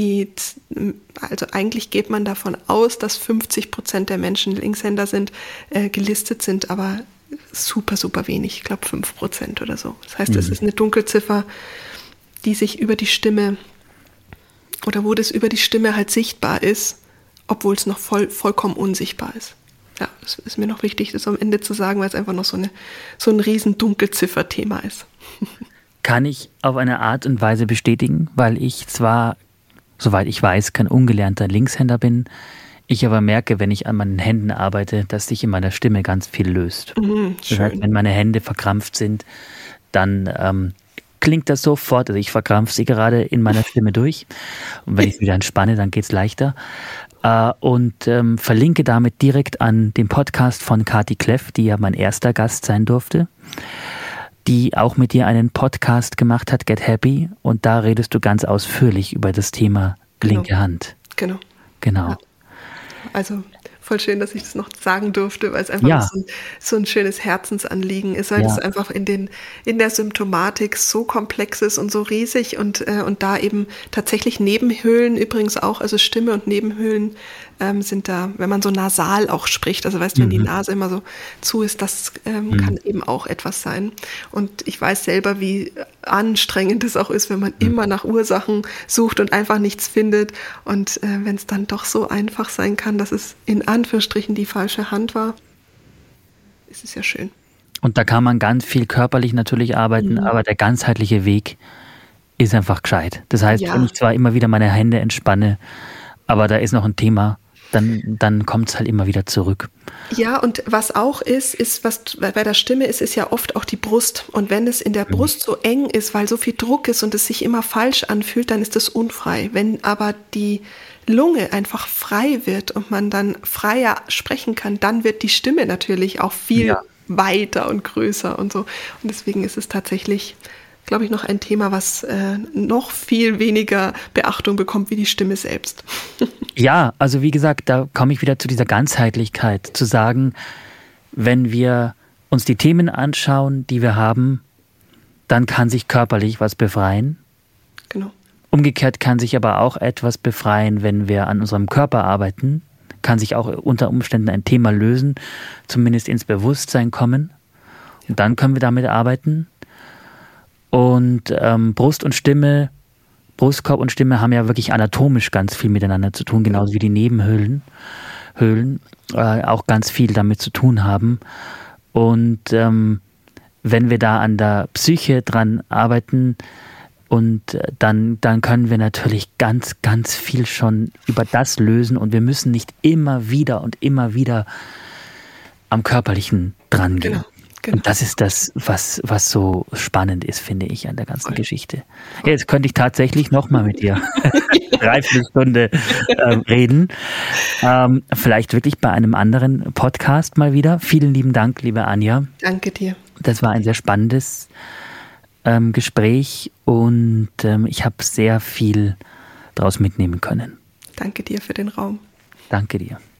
also eigentlich geht man davon aus, dass 50% der Menschen Linkshänder sind, gelistet sind, aber super, super wenig, ich glaube 5% oder so. Das heißt, es ist eine Dunkelziffer, die sich über die Stimme oder wo das über die Stimme halt sichtbar ist, obwohl es noch vollkommen unsichtbar ist. Ja, das ist mir noch wichtig, das am Ende zu sagen, weil es einfach noch so ein riesen Dunkelziffer-Thema ist. Kann ich auf eine Art und Weise bestätigen, weil ich zwar, soweit ich weiß, kein ungelernter Linkshänder bin, ich aber merke, wenn ich an meinen Händen arbeite, dass sich in meiner Stimme ganz viel löst. Das heißt, wenn meine Hände verkrampft sind, dann klingt das sofort, also ich verkrampfe sie gerade in meiner Stimme durch und wenn ich wieder entspanne, dann geht's leichter. Und verlinke damit direkt an den Podcast von Kati Kleff, die ja mein erster Gast sein durfte, die auch mit dir einen Podcast gemacht hat, Get Happy, und da redest du ganz ausführlich über das Thema linke Hand. Genau. Ja. Also voll schön, dass ich das noch sagen durfte, weil es einfach so ein schönes Herzensanliegen ist, weil das einfach in der Symptomatik so komplex ist und so riesig und da eben tatsächlich Nebenhöhlen übrigens auch, also Stimme und Nebenhöhlen sind da, wenn man so nasal auch spricht, also weißt du, wenn die Nase immer so zu ist, das kann eben auch etwas sein. Und ich weiß selber, wie anstrengend es auch ist, wenn man immer nach Ursachen sucht und einfach nichts findet. Und wenn es dann doch so einfach sein kann, dass es in Anführungsstrichen die falsche Hand war, ist es ja schön. Und da kann man ganz viel körperlich natürlich arbeiten, aber der ganzheitliche Weg ist einfach gescheit. Das heißt, wenn ich zwar immer wieder meine Hände entspanne, aber da ist noch ein Thema, dann kommt es halt immer wieder zurück. Ja, und was auch ist, was bei der Stimme ist ja oft auch die Brust. Und wenn es in der Brust so eng ist, weil so viel Druck ist und es sich immer falsch anfühlt, dann ist das unfrei. Wenn aber die Lunge einfach frei wird und man dann freier sprechen kann, dann wird die Stimme natürlich auch viel weiter und größer und so. Und deswegen ist es tatsächlich, glaube ich, noch ein Thema, was noch viel weniger Beachtung bekommt wie die Stimme selbst. Ja, also wie gesagt, da komme ich wieder zu dieser Ganzheitlichkeit, zu sagen, wenn wir uns die Themen anschauen, die wir haben, dann kann sich körperlich was befreien. Genau. Umgekehrt kann sich aber auch etwas befreien, wenn wir an unserem Körper arbeiten, kann sich auch unter Umständen ein Thema lösen, zumindest ins Bewusstsein kommen. Und dann können wir damit arbeiten. Und Brust und Stimme, Brustkorb und Stimme haben ja wirklich anatomisch ganz viel miteinander zu tun, genauso wie die Nebenhöhlen auch ganz viel damit zu tun haben. Und wenn wir da an der Psyche dran arbeiten, und dann können wir natürlich ganz, ganz viel schon über das lösen und wir müssen nicht immer wieder am Körperlichen dran gehen. Genau. Und das ist das, was so spannend ist, finde ich, an der ganzen Geschichte. Jetzt könnte ich tatsächlich nochmal mit dir 3/4 Stunde reden. Vielleicht wirklich bei einem anderen Podcast mal wieder. Vielen lieben Dank, liebe Anja. Danke dir. Das war ein sehr spannendes Gespräch und ich habe sehr viel daraus mitnehmen können. Danke dir für den Raum. Danke dir.